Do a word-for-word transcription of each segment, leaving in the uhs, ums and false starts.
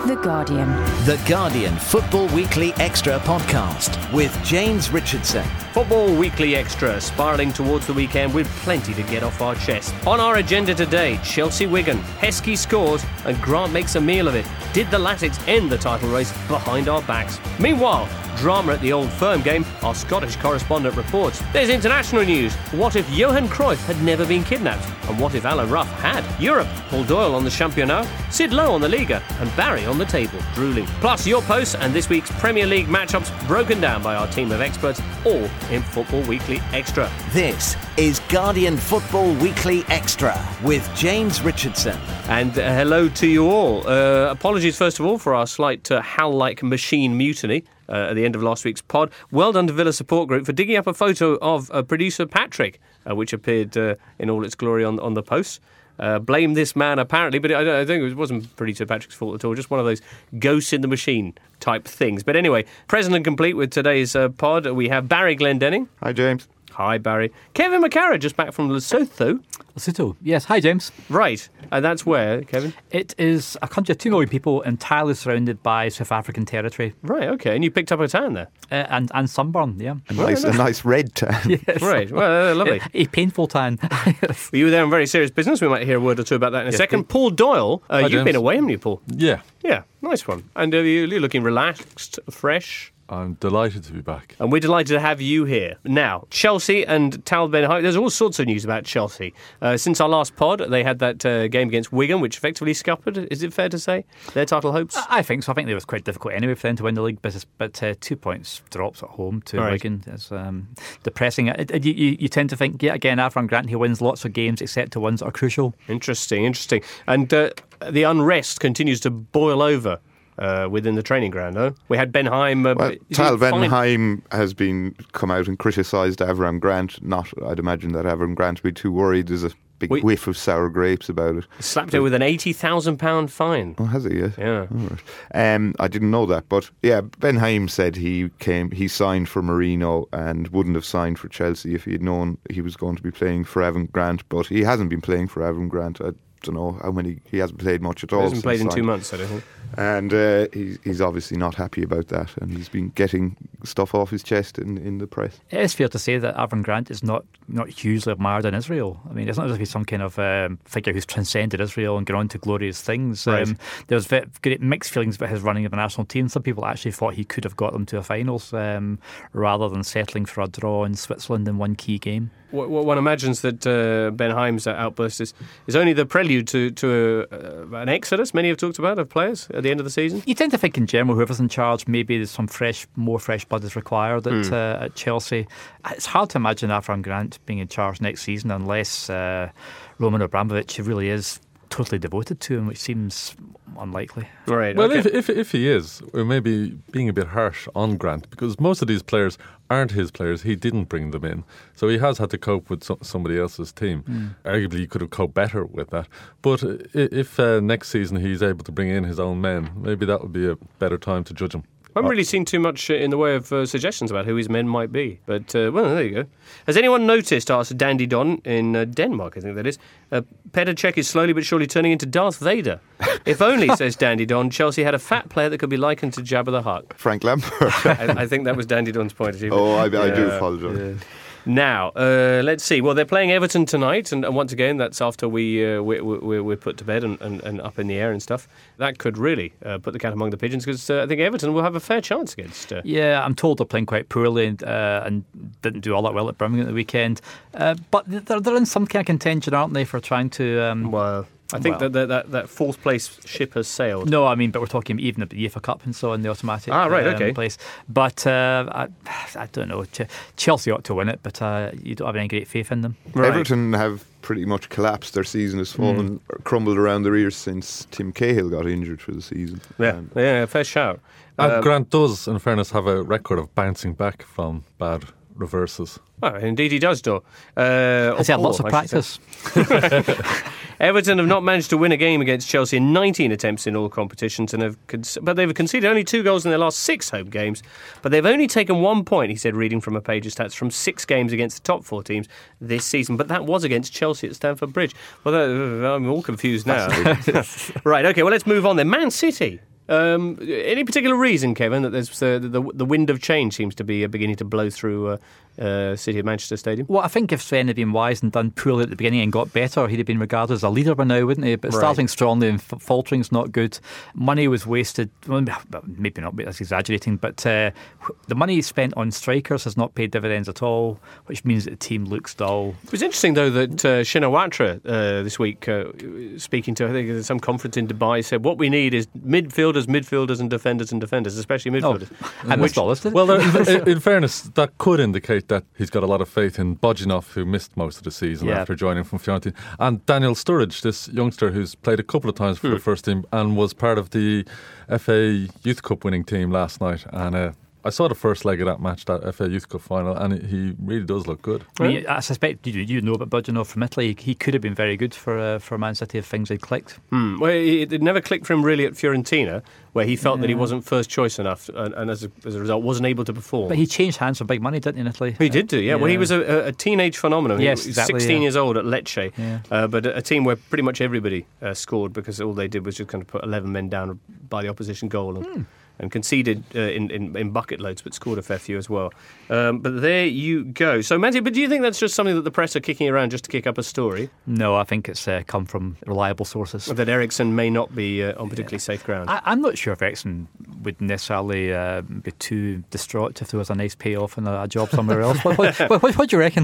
The Guardian. The Guardian Football Weekly Extra podcast with James Richardson. Football Weekly Extra, spiralling towards the weekend with plenty to get off our chest. On our agenda today, Chelsea-Wigan, Heskey scores and Grant makes a meal of it. Did the Latics end the title race behind our backs? Meanwhile, drama at the Old Firm game, our Scottish correspondent reports. There's international news. What if Johan Cruyff had never been kidnapped? And what if Alan Rough had? Europe, Paul Doyle on the Championnat, Sid Lowe on the Liga, and Barry on the table, drooling. Plus your posts and this week's Premier League matchups broken down by our team of experts, all in Football Weekly Extra. This is Guardian Football Weekly Extra with James Richardson. And uh, hello to you all. Uh, apologies first of all for our slight uh, Hal-like machine mutiny uh, at the end of last week's pod. Well done to Villa Support Group for digging up a photo of uh, producer Patrick, uh, which appeared uh, in all its glory on, on the posts. Uh, blame this man apparently, but I, don't, I think it wasn't producer Patrick's fault at all, just one of those ghosts in the machine type things. But anyway, present and complete with today's uh, pod, we have Barry Glendenning. Hi, James. Hi, Barry. Kevin McCarra, just back from Lesotho. Lesotho, yes. Hi, James. Right. And that's where, Kevin? It is a country of two million people entirely surrounded by South African territory. Right, okay. And you picked up a tan there? Uh, and, and sunburn, yeah. A nice, a nice red tan. Yes. Right. Well, uh, lovely. A, a painful tan. Well, you were there on very serious business. We might hear a word or two about that in a yes, second. please. Paul Doyle, uh, Hi, you've James. been away, haven't you, Paul? Yeah, Yeah, nice one. And uh, you- you're looking relaxed, fresh. I'm delighted to be back. And we're delighted to have you here. Now, Chelsea and Tal Ben Haim, there's all sorts of news about Chelsea. Uh, since our last pod, they had that uh, game against Wigan, which effectively scuppered, is it fair to say, their title hopes? I think so. I think it was quite difficult anyway for them to win the league, but, but uh, two points drops at home to Right. Wigan is um, depressing. It, it, you, you tend to think, yeah, again, Avram Grant, he wins lots of games except the ones that are crucial. Interesting, interesting. And uh, the unrest continues to boil over uh, within the training ground, huh? We had Ben Haim. Uh, Well, is he Tal Ben fine? Haim has been come out and criticised Avram Grant. Not, I'd imagine that Avram Grant would be too worried. There's a big We- whiff of sour grapes about it. Slapped it with an eighty thousand pounds fine. Oh, has he? Yes. Yeah. All right. Um, I didn't know that, but yeah, Ben Haim said he came, he signed for Marino and wouldn't have signed for Chelsea if he had known he was going to be playing for Avram Grant. But he hasn't been playing for Avram Grant. I don't know how many. He hasn't played much at all. He hasn't since played in two signed. months, I don't think. And uh, he's, he's obviously not happy about that, and he's been getting stuff off his chest in, in the press. It is fair to say that Avram Grant is not, not hugely admired in Israel. I mean, it's not as if he's some kind of um, figure who's transcended Israel and gone on to glorious things. Right. Um, there's ve- great mixed feelings about his running of the national team. Some people actually thought he could have got them to a finals um, rather than settling for a draw in Switzerland in one key game. What one imagines that uh, Ben Haim's outburst is, is only the prelude to, to uh, an exodus many have talked about of players at the end of the season. You tend to think in general, whoever's in charge, maybe there's some fresh, more fresh blood is required at, Mm. uh, at Chelsea. It's hard to imagine Avram Grant being in charge next season unless uh, Roman Abramovich really is totally devoted to him, which seems unlikely. Right. Well, okay. if, if if he is, we're maybe being a bit harsh on Grant because most of these players aren't his players. He didn't bring them in, so he has had to cope with so, somebody else's team. Mm. Arguably, he could have coped better with that. But i- if uh, next season he's able to bring in his own men, maybe that would be a better time to judge him. I haven't really seen too much uh, in the way of uh, suggestions about who his men might be. But, uh, well, there you go. Has anyone noticed, asked Dandy Don in uh, Denmark, I think that is, uh, Petr Cech is slowly but surely turning into Darth Vader. If only, says Dandy Don, Chelsea had a fat player that could be likened to Jabba the Hutt. Frank Lampard. I, I think that was Dandy Don's point of view. Oh, I, I do Yeah, apologise. yeah. Now, uh, let's see. Well, they're playing Everton tonight, and, and once again, that's after we, uh, we, we, we're put to bed and, and, and up in the air and stuff. That could really uh, put the cat among the pigeons, because uh, I think Everton will have a fair chance against... Uh, Yeah, I'm told they're playing quite poorly and, uh, and didn't do all that well at Birmingham at the weekend. Uh, but they're, they're in some kind of contention, aren't they, for trying to... Um, well, I think well. that, that that fourth place ship has sailed. No, I mean, but we're talking even about the UEFA Cup and so on, the automatic Ah, right, um, okay. place. But uh, I, I don't know. Ch- Chelsea ought to win it, but uh, you don't have any great faith in them. Right. Everton have pretty much collapsed. Their season has fallen, Hmm. crumbled around their ears since Tim Cahill got injured for the season. Yeah, Um, yeah, fair shout. And Um, Grant does, in fairness, have a record of bouncing back from bad reverses. Well, indeed he does, Dor. Uh, Has he had or lots of Paul, I should say. practice? Everton have not managed to win a game against Chelsea in nineteen attempts in all competitions, and have con- but they've conceded only two goals in their last six home games. But they've only taken one point, he said, reading from a page of stats, from six games against the top four teams this season. But that was against Chelsea at Stamford Bridge. Well, that, I'm all confused now. Right, okay, well, let's move on then. Man City. Um, any particular reason, Kevin, that there's uh, the the wind of change seems to be uh, beginning to blow through uh, uh, City of Manchester Stadium? Well, I think if Sven had been wise and done poorly at the beginning and got better, he'd have been regarded as a leader by now, wouldn't he? But Right. starting strongly and f- faltering's not good. Money was wasted. Well, maybe not, that's exaggerating, but uh, the money spent on strikers has not paid dividends at all, which means that the team looks dull. It was interesting, though, that uh, Shinawatra uh, this week, uh, speaking to, I think, at some conference in Dubai, said what we need is midfielders, midfielders and defenders and defenders, especially midfielders. Oh, and which, well, Well, there, in, in fairness, that could indicate that he's got a lot of faith in Bojinov, who missed most of the season Yeah. after joining from Fiorentina, and Daniel Sturridge, this youngster who's played a couple of times for Hmm. the first team and was part of the F A Youth Cup winning team last night. And uh, I saw the first leg of that match, that F A Youth Cup final, and he really does look good. I, mean, I suspect you, you know about Bojinov from Italy. He could have been very good for uh, for Man City if things had clicked. Hmm. Well, it, it never clicked for him really at Fiorentina, where he felt that he wasn't first choice enough, and, and as, a, as a result, wasn't able to perform. But he changed hands for big money, didn't he, in Italy? He did do, yeah. Well, he was a, a teenage phenomenon. Yes, he was exactly, sixteen yeah. years old at Lecce, Yeah. uh, but a, a team where pretty much everybody uh, scored because all they did was just kind of put eleven men down by the opposition goal and, Hmm. and conceded uh, in, in, in bucket loads, but scored a fair few as well. Um, but there you go. So, Matty, but do you think that's just something that the press are kicking around just to kick up a story? No, I think it's uh, come from reliable sources. That Ericsson may not be uh, on particularly safe ground? I, I'm not sure if Ericsson would necessarily uh, be too distraught if there was a nice payoff and a, a job somewhere else. what, what, what, what do you reckon?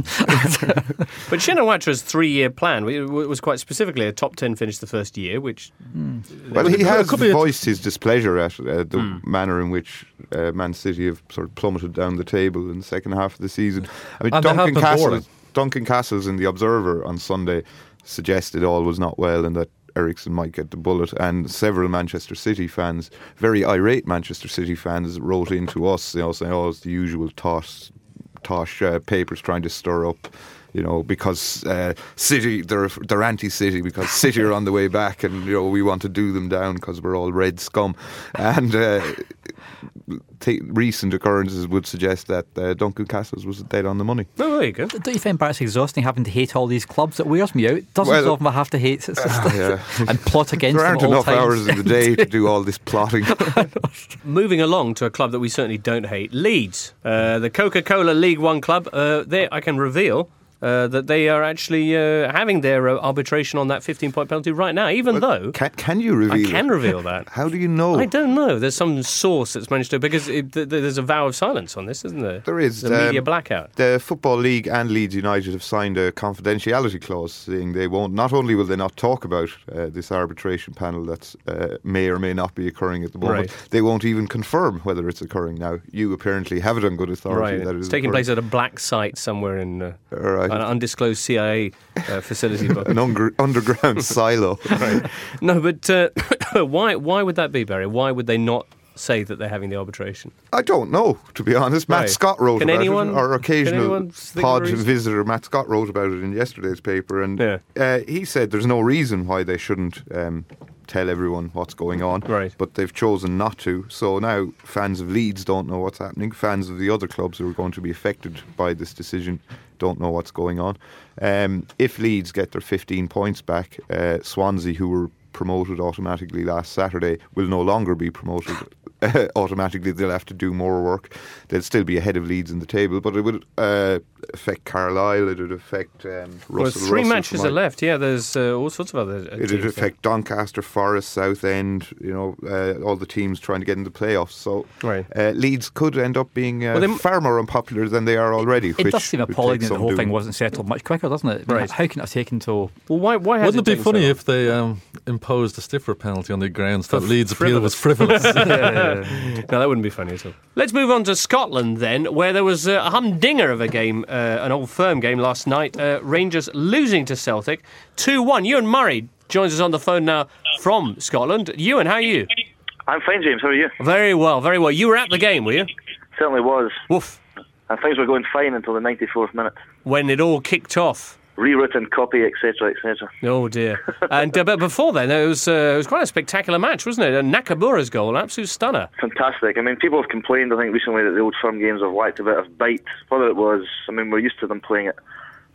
But Shinawatra's three-year plan was quite specifically a top ten finish the first year, which... Hmm. Well, he It has could be a- voiced his displeasure at uh, the manner in which uh, Man City have sort of plummeted down the table in the second half of the season. I mean, And they have Duncan been Castles, boring. Duncan Castles in The Observer on Sunday suggested all was not well and that Ericsson might get the bullet, and several Manchester City fans, very irate Manchester City fans, wrote into us, you know, saying, "Oh, it's the usual toss, tosh uh, papers trying to stir up." You know, because uh, City, they're they're anti-City because City are on the way back, and you know we want to do them down because we're all red scum. And uh, t- recent occurrences would suggest that uh, Duncan Castles was dead on the money. Oh, there you go. Don't you find it's exhausting having to hate all these clubs? It wears me out. Dozens Well, of them I have to hate. It's just, Uh, yeah. and plot against There them aren't at all enough times. hours in the day to do all this plotting. Moving along to a club that we certainly don't hate, Leeds, uh, the Coca-Cola League One club. Uh, there, I can reveal uh, that they are actually uh, having their uh, arbitration on that fifteen-point penalty right now. Even though Can, can you reveal I can it? reveal that. How do you know? I don't know. There's some source that's managed to, because it, th- there's a vow of silence on this, isn't there? There is. There's a media um, blackout. The Football League and Leeds United have signed a confidentiality clause saying they won't, not only will they not talk about uh, this arbitration panel that uh, may or may not be occurring at the moment, Right. they won't even confirm whether it's occurring now. You apparently have it on good authority Right. that it It's is taking occurring. place at a black site somewhere in uh, All right. an undisclosed C I A uh, facility. But An under- underground silo. no, but uh, why? Why would that be, Barry? Why would they not say that they're having the arbitration? I don't know, to be honest. Matt Right. Scott wrote Can about anyone- it. Our can occasional anyone think pod of a reason? visitor, Matt Scott, wrote about it in yesterday's paper. And Yeah. uh, he said there's no reason why they shouldn't um, tell everyone what's going on. Right. But they've chosen not to. So now fans of Leeds don't know what's happening. Fans of the other clubs who are going to be affected by this decision don't know what's going on. Um, if Leeds get their fifteen points back, uh, Swansea, who were promoted automatically last Saturday, will no longer be promoted automatically. They'll have to do more work. They'll still be ahead of Leeds in the table, but it would uh, affect Carlisle. It would affect um, Russell. well, three Russell matches from are left. Yeah, there's uh, all sorts of other. Uh, It would teams affect Doncaster, Forest, Southend. You know, uh, all the teams trying to get into the playoffs. So Right. uh, Leeds could end up being uh, Well, they m- far more unpopular than they are already. It which does seem would appalling take that the some whole thing doing. wasn't settled much quicker, doesn't it? I mean, Right. How can it have taken till... Well, why? Why has Wouldn't it be taken funny so long? if they um, imposed a stiffer penalty on the grounds that Leeds' appeal was frivolous? No, that wouldn't be funny at all. Let's move on to Scotland then, where there was uh, a humdinger of a game, uh, an Old Firm game last night. Uh, Rangers losing to Celtic two one. Ewan Murray joins us on the phone now from Scotland. Ewan, how are you? I'm fine, James. How are you? Very well, very well. You were at the game, were you? Certainly was. Woof. And things were going fine until the ninety-fourth minute. When it all kicked off. Rewritten copy, et cetera, et cetera. Oh dear. And uh, but before then, it was uh, it was quite a spectacular match, wasn't it? And Nakamura's goal, an absolute stunner. Fantastic. I mean, people have complained, I think, recently that the Old Firm games have lacked a bit of bite. Whether it was, I mean, we're used to them playing at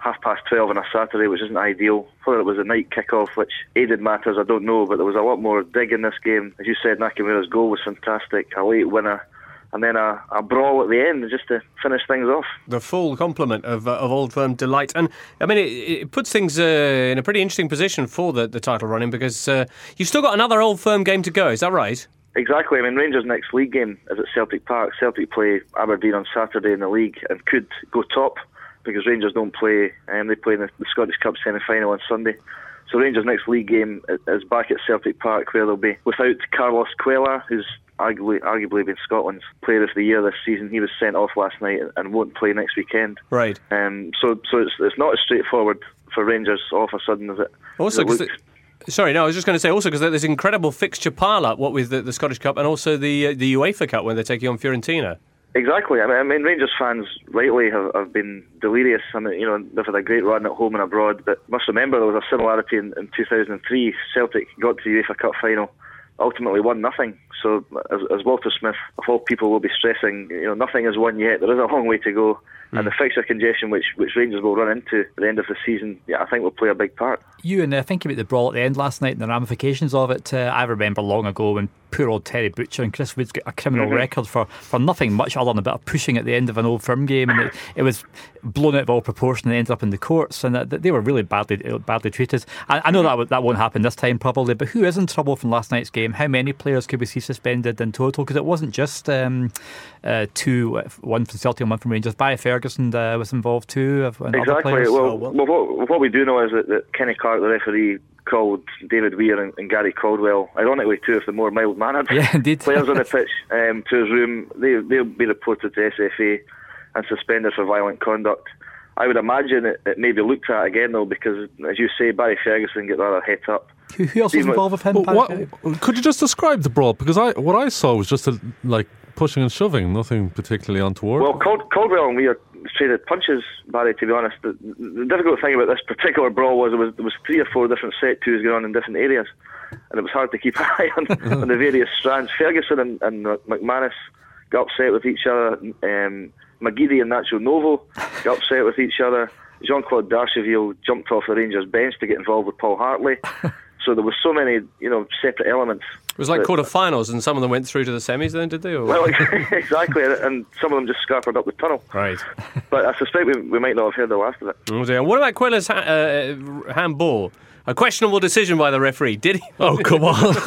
half past twelve on a Saturday, which isn't ideal. Whether it was a night kick-off, which aided matters, I don't know, but there was a lot more dig in this game. As you said, Nakamura's goal was fantastic, a late winner, and then a, a brawl at the end just to finish things off. The full complement of uh, of Old Firm delight. And, I mean, it, it puts things uh, in a pretty interesting position for the, the title running, because uh, you've still got another Old Firm game to go, is that right? Exactly. I mean, Rangers' next league game is at Celtic Park. Celtic play Aberdeen on Saturday in the league and could go top, because Rangers don't play, and um, they play in the, the Scottish Cup semi-final on Sunday. So Rangers' next league game is back at Celtic Park, where they'll be without Carlos Cuellar, who's arguably, arguably been Scotland's Player of the Year this season. He was sent off last night and won't play next weekend. Right. Um, so so it's it's not as straightforward for Rangers all of a sudden as it Also, as it because sorry, no, I was just going to say also because there's incredible fixture pile-up, what with the, the Scottish Cup and also the uh, the UEFA Cup when they're taking on Fiorentina. Exactly. I mean, I mean, Rangers fans rightly have, have been delirious. I mean, you know, they've had a great run at home and abroad, but must remember there was a similarity in, in two thousand three. Celtic got to the UEFA Cup final, ultimately won nothing. So, as, as Walter Smith, of all people, will be stressing, you know, nothing is won yet. There is a long way to go. Mm. And the fixture congestion which, which Rangers will run into at the end of the season, yeah, I think will play a big part. You and uh, thinking about the brawl at the end last night and the ramifications of it, uh, I remember long ago when poor old Terry Butcher and Chris Wood's got a criminal mm-hmm. record for, for nothing much other than a bit of pushing at the end of an Old Firm game, and it, it was blown out of all proportion and ended up in the courts, and that, that they were really badly badly treated. I, I know that that won't happen this time probably, but who is in trouble from last night's game? How many players could we see suspended in total? Because it wasn't just um, uh, two, one from Celtic and one from Rangers. Barry Ferguson uh, was involved too. And exactly. Other players. Well, well what, what we do know is that, that Kenny Clark, the referee, called David Weir and, and Gary Caldwell, ironically two of the more mild-mannered yeah, players on the pitch, um, to his room. They, they'll be reported to S F A and suspended for violent conduct. I would imagine it, it may be looked at again though, because as you say, Barry Ferguson got rather het up. Who, who else was involved with him? Well, what, could you just describe the brawl? Because I what I saw was just a, like pushing and shoving, nothing particularly untoward. Well, Cald- Caldwell and Weir traded punches, Barry, to be honest. The, the difficult thing about this particular brawl was there was, there was three or four different set twos going on in different areas, and it was hard to keep an eye on, on the various strands. Ferguson and, and McManus got upset with each other. Um, McGeady and Nacho Novo got upset with each other. Jean-Claude Darcheville jumped off the Rangers bench to get involved with Paul Hartley. So there was so many, you know, separate elements. It was like quarter-finals, and some of them went through to the semis then, did they? Or? Well, exactly, and some of them just scarpered up the tunnel. Right. But I suspect we, we might not have heard the last of it. Oh dear. What about Queller's ha- uh, handball? A questionable decision by the referee. Did he? Oh, come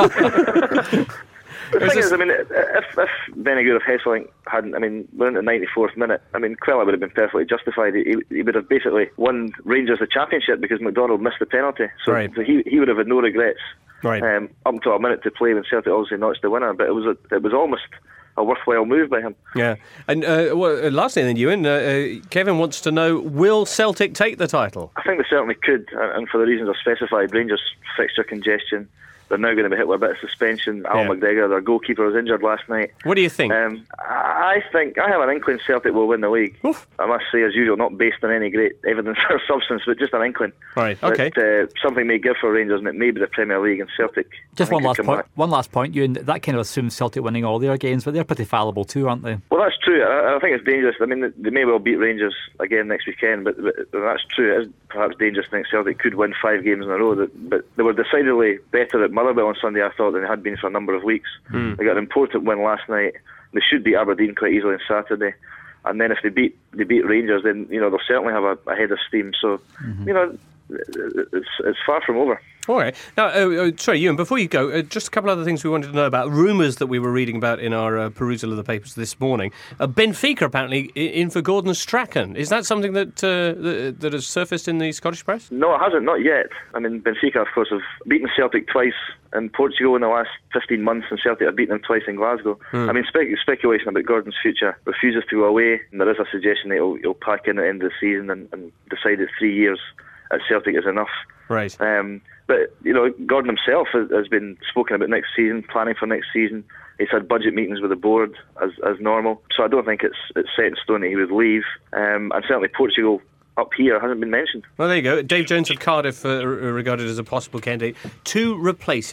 on. The thing is, I mean, if, if Benny of Hesselink hadn't, I mean, we're in the ninety-fourth minute, I mean, Queller would have been perfectly justified. He, he would have basically won Rangers the championship because McDonald missed the penalty. So, right. so he he would have had no regrets. Right. Um, up until a minute to play when Celtic obviously notched the winner, but it was a, it was almost a worthwhile move by him. Yeah. And uh, well, lastly then, Ewan, uh, uh, Kevin wants to know, will Celtic take the title? I think they certainly could, and for the reasons I've specified, Rangers fixture congestion. They're now going to be hit with a bit of suspension. Al yeah. McGregor, their goalkeeper, was injured last night. What do you think? Um, I think I have an inkling Celtic will win the league. Oof. I must say, as usual, not based on any great evidence or substance, but just an inkling. Right. Okay. That, uh, something may give for Rangers, and it may be the Premier League and Celtic. Just one last point. Back. One last point. You that kind of assumes Celtic winning all their games, but they're pretty fallible too, aren't they? Well, that's true. I, I think it's dangerous. I mean, they may well beat Rangers again next weekend, but, but that's true. It is perhaps dangerous to think Celtic could win five games in a row. That, but they were decidedly better at Motherwell on Sunday, I thought, than they had been for a number of weeks. Mm. They got an important win last night. They should beat Aberdeen quite easily on Saturday. And then if they beat they beat Rangers, then you know they'll certainly have a, a head of steam. So mm-hmm. you know it's it's far from over. All right. Now, uh, uh, sorry, Ewan, before you go, uh, just a couple other things we wanted to know about. Rumours that we were reading about in our uh, perusal of the papers this morning. Uh, Benfica apparently in for Gordon Strachan. Is that something that, uh, that that has surfaced in the Scottish press? No, it hasn't, not yet. I mean, Benfica, of course, have beaten Celtic twice in Portugal in the last fifteen months, and Celtic have beaten them twice in Glasgow. Hmm. I mean, spe- speculation about Gordon's future refuses to go away, and there is a suggestion that he'll, he'll pack in at the end of the season and, and decide that three years at Celtic is enough. Right. Um, but, you know, Gordon himself has, has been spoken about next season, planning for next season. He's had budget meetings with the board as as normal. So I don't think it's it's set in stone that he would leave. Um, and certainly Portugal up here hasn't been mentioned. Well, there you go. Dave Jones of Cardiff uh, regarded as a possible candidate to replace him.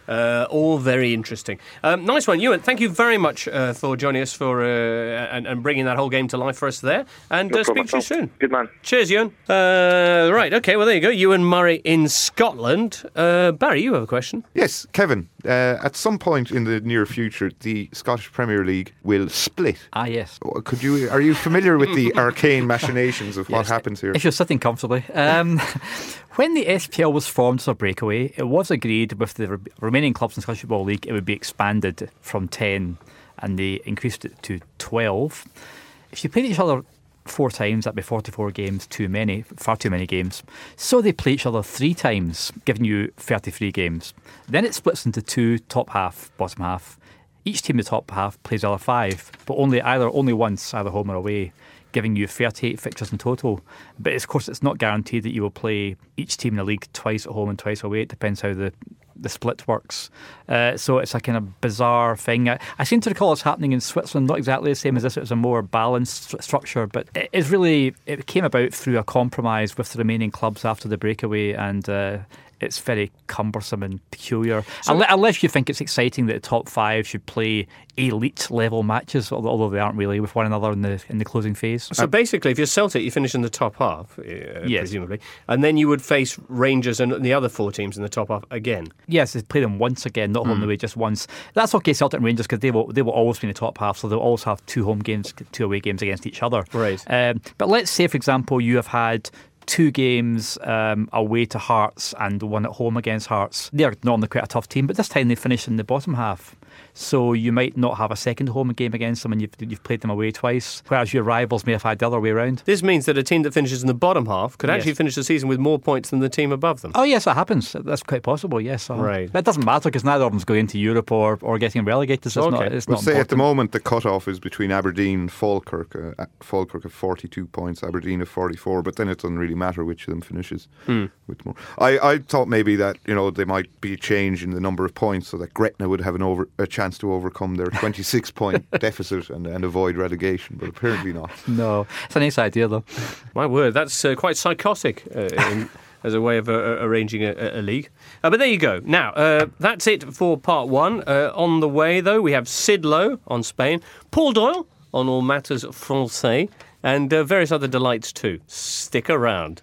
Uh, all very interesting. Um, nice one, Ewan. Thank you very much uh, for joining us for uh, and, and bringing that whole game to life for us there. And No uh, speak to you soon. Good man. Cheers, Ewan. Uh, right, okay, well, there you go. Ewan Murray in Scotland. Uh, Barry, you have a question? Yes, Kevin. Uh, at some point in the near future, the Scottish Premier League will split. Ah, yes. Could you? Are you familiar with the arcane machinations of what Yes. happens here? If you're sitting comfortably. Um, when the S P L was formed as a breakaway, it was agreed with the re- remaining clubs in the Scottish Football League it would be expanded from ten, and they increased it to twelve. If you played each other four times, that'd be forty-four games too many, far too many games. So they play each other three times, giving you thirty-three games. Then it splits into two, top half, bottom half. Each team in the top half plays the other five, but only either only once, either home or away, giving you thirty-eight fixtures in total. But of course, it's not guaranteed that you will play each team in the league twice at home and twice away. It depends how the the split works. Uh, so it's a kind of bizarre thing. I, I seem to recall it's happening in Switzerland, not exactly the same as this. It was a more balanced st- structure, but it is really, it came about through a compromise with the remaining clubs after the breakaway, and uh, it's very cumbersome and peculiar. So Unle- unless you think it's exciting that the top five should play elite level matches, although although they aren't really, with one another in the in the closing phase. So basically, if you're Celtic, you finish in the top half, uh, Yes. presumably, and then you would face Rangers and the other four teams in the top half again. Yes, they play them once again, not home and away, just once. That's okay, Celtic and Rangers, because they will they will always be in the top half, so they'll always have two home games, two away games against each other. Right. Um, but let's say, for example, you have had two games um, away to Hearts and one at home against Hearts. They're normally quite a tough team, but this time they finish in the bottom half. So you might not have a second home game against them, and you've, you've played them away twice, whereas your rivals may have had the other way around. This means that a team that finishes in the bottom half could Yes. actually finish the season with more points than the team above them. Oh yes, that happens. That's quite possible. Yes, uh-huh. Right. But it doesn't matter because neither of them's going into Europe or, or getting relegated. So it's Okay. not. It's We'll not say at the important. moment the cut-off is between Aberdeen and Falkirk. Uh, Falkirk have forty-two points, Aberdeen have forty-four, but then it doesn't really matter which of them finishes with more. I, I thought maybe that, you know, there might be a change in the number of points so that Gretna would have an over, a chance to overcome their twenty-six point deficit and, and avoid relegation, but apparently not. No, it's a nice idea though. My word, that's uh, quite psychotic uh, in, as a way of uh, uh, arranging a, a league. Uh, but there you go. Now, uh, that's it for part one. Uh, on the way, though, we have Sid Lowe on Spain, Paul Doyle on all matters français, and uh, various other delights too. Stick around.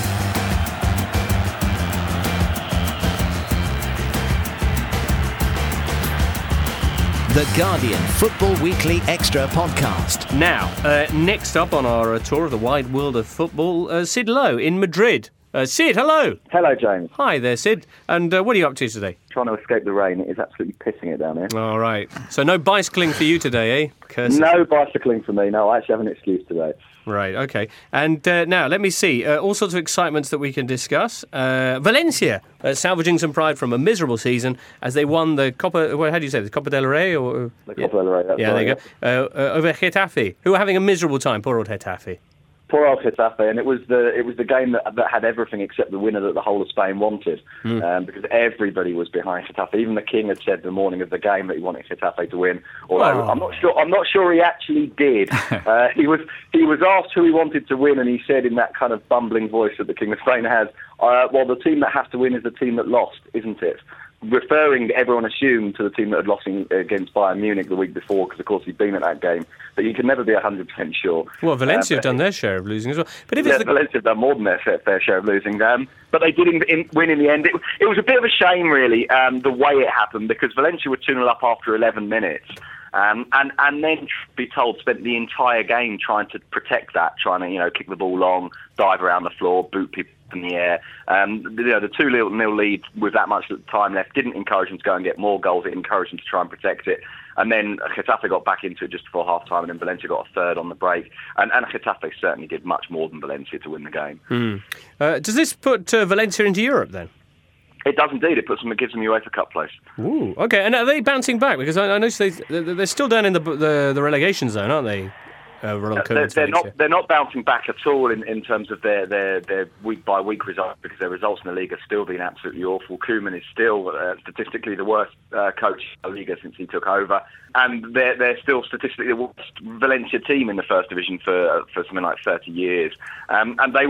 The Guardian Football Weekly Extra podcast. Now, uh, next up on our uh, tour of the wide world of football, uh, Sid Lowe in Madrid. Uh, Sid, hello. Hello, James. Hi there, Sid. And uh, what are you up to today? Trying to escape the rain. It is absolutely pissing it down here. All right. So no bicycling for you today, eh? Curse it. No bicycling for me. No, I actually have an excuse today. Right, okay. And uh, now, let me see. Uh, all sorts of excitements that we can discuss. Uh, Valencia uh, salvaging some pride from a miserable season as they won the Copa, well, how do you say this, Copa del Rey? Or, The Copa del Rey, that's yeah, there right, you go. Uh, uh, over Getafe, who are having a miserable time, poor old Getafe. Poor old Getafe, and it was the it was the game that, that had everything except the winner that the whole of Spain wanted, Mm. um, because everybody was behind Getafe. Even the king had said the morning of the game that he wanted Getafe to win. Although Oh. I'm not sure, I'm not sure he actually did. uh, he was he was asked who he wanted to win, and he said in that kind of bumbling voice that the king of Spain has, uh, "Well, the team that has to win is the team that lost, isn't it?" Referring, everyone assumed, to the team that had lost in, against Bayern Munich the week before, because of course he'd been at that game. But you can never be one hundred percent sure. Well, Valencia Uh, have done their share of losing as well. But if Yeah, it's the... Valencia have done more than their fair, fair share of losing. Um, but they did in, in, win in the end. It, it was a bit of a shame, really, um, the way it happened, because Valencia were two nil up after eleven minutes. Um, and, and then, be told, spent the entire game trying to protect that, trying to, you know, kick the ball long, dive around the floor, boot people in the air. Um, you know, the two nil lead with that much time left didn't encourage them to go and get more goals. It encouraged them to try and protect it. And then Getafe got back into it just before half-time, and then Valencia got a third on the break. And, and Getafe certainly did much more than Valencia to win the game. Hmm. Uh, does this put uh, Valencia into Europe, then? It does indeed. It puts them, it gives them UEFA Cup place. Ooh, okay. And are they bouncing back? Because I, I noticed they, they're they're still down in the the, the relegation zone, aren't they? Uh, Ronald They're, Koeman's they're Valencia. not. They're not bouncing back at all in, in terms of their, their, their week by week results, because their results in the league have still been absolutely awful. Koeman is still uh, statistically the worst uh, coach in the Liga since he took over, and they're they're still statistically the worst Valencia team in the first division for uh, for something like thirty years. Um, and they were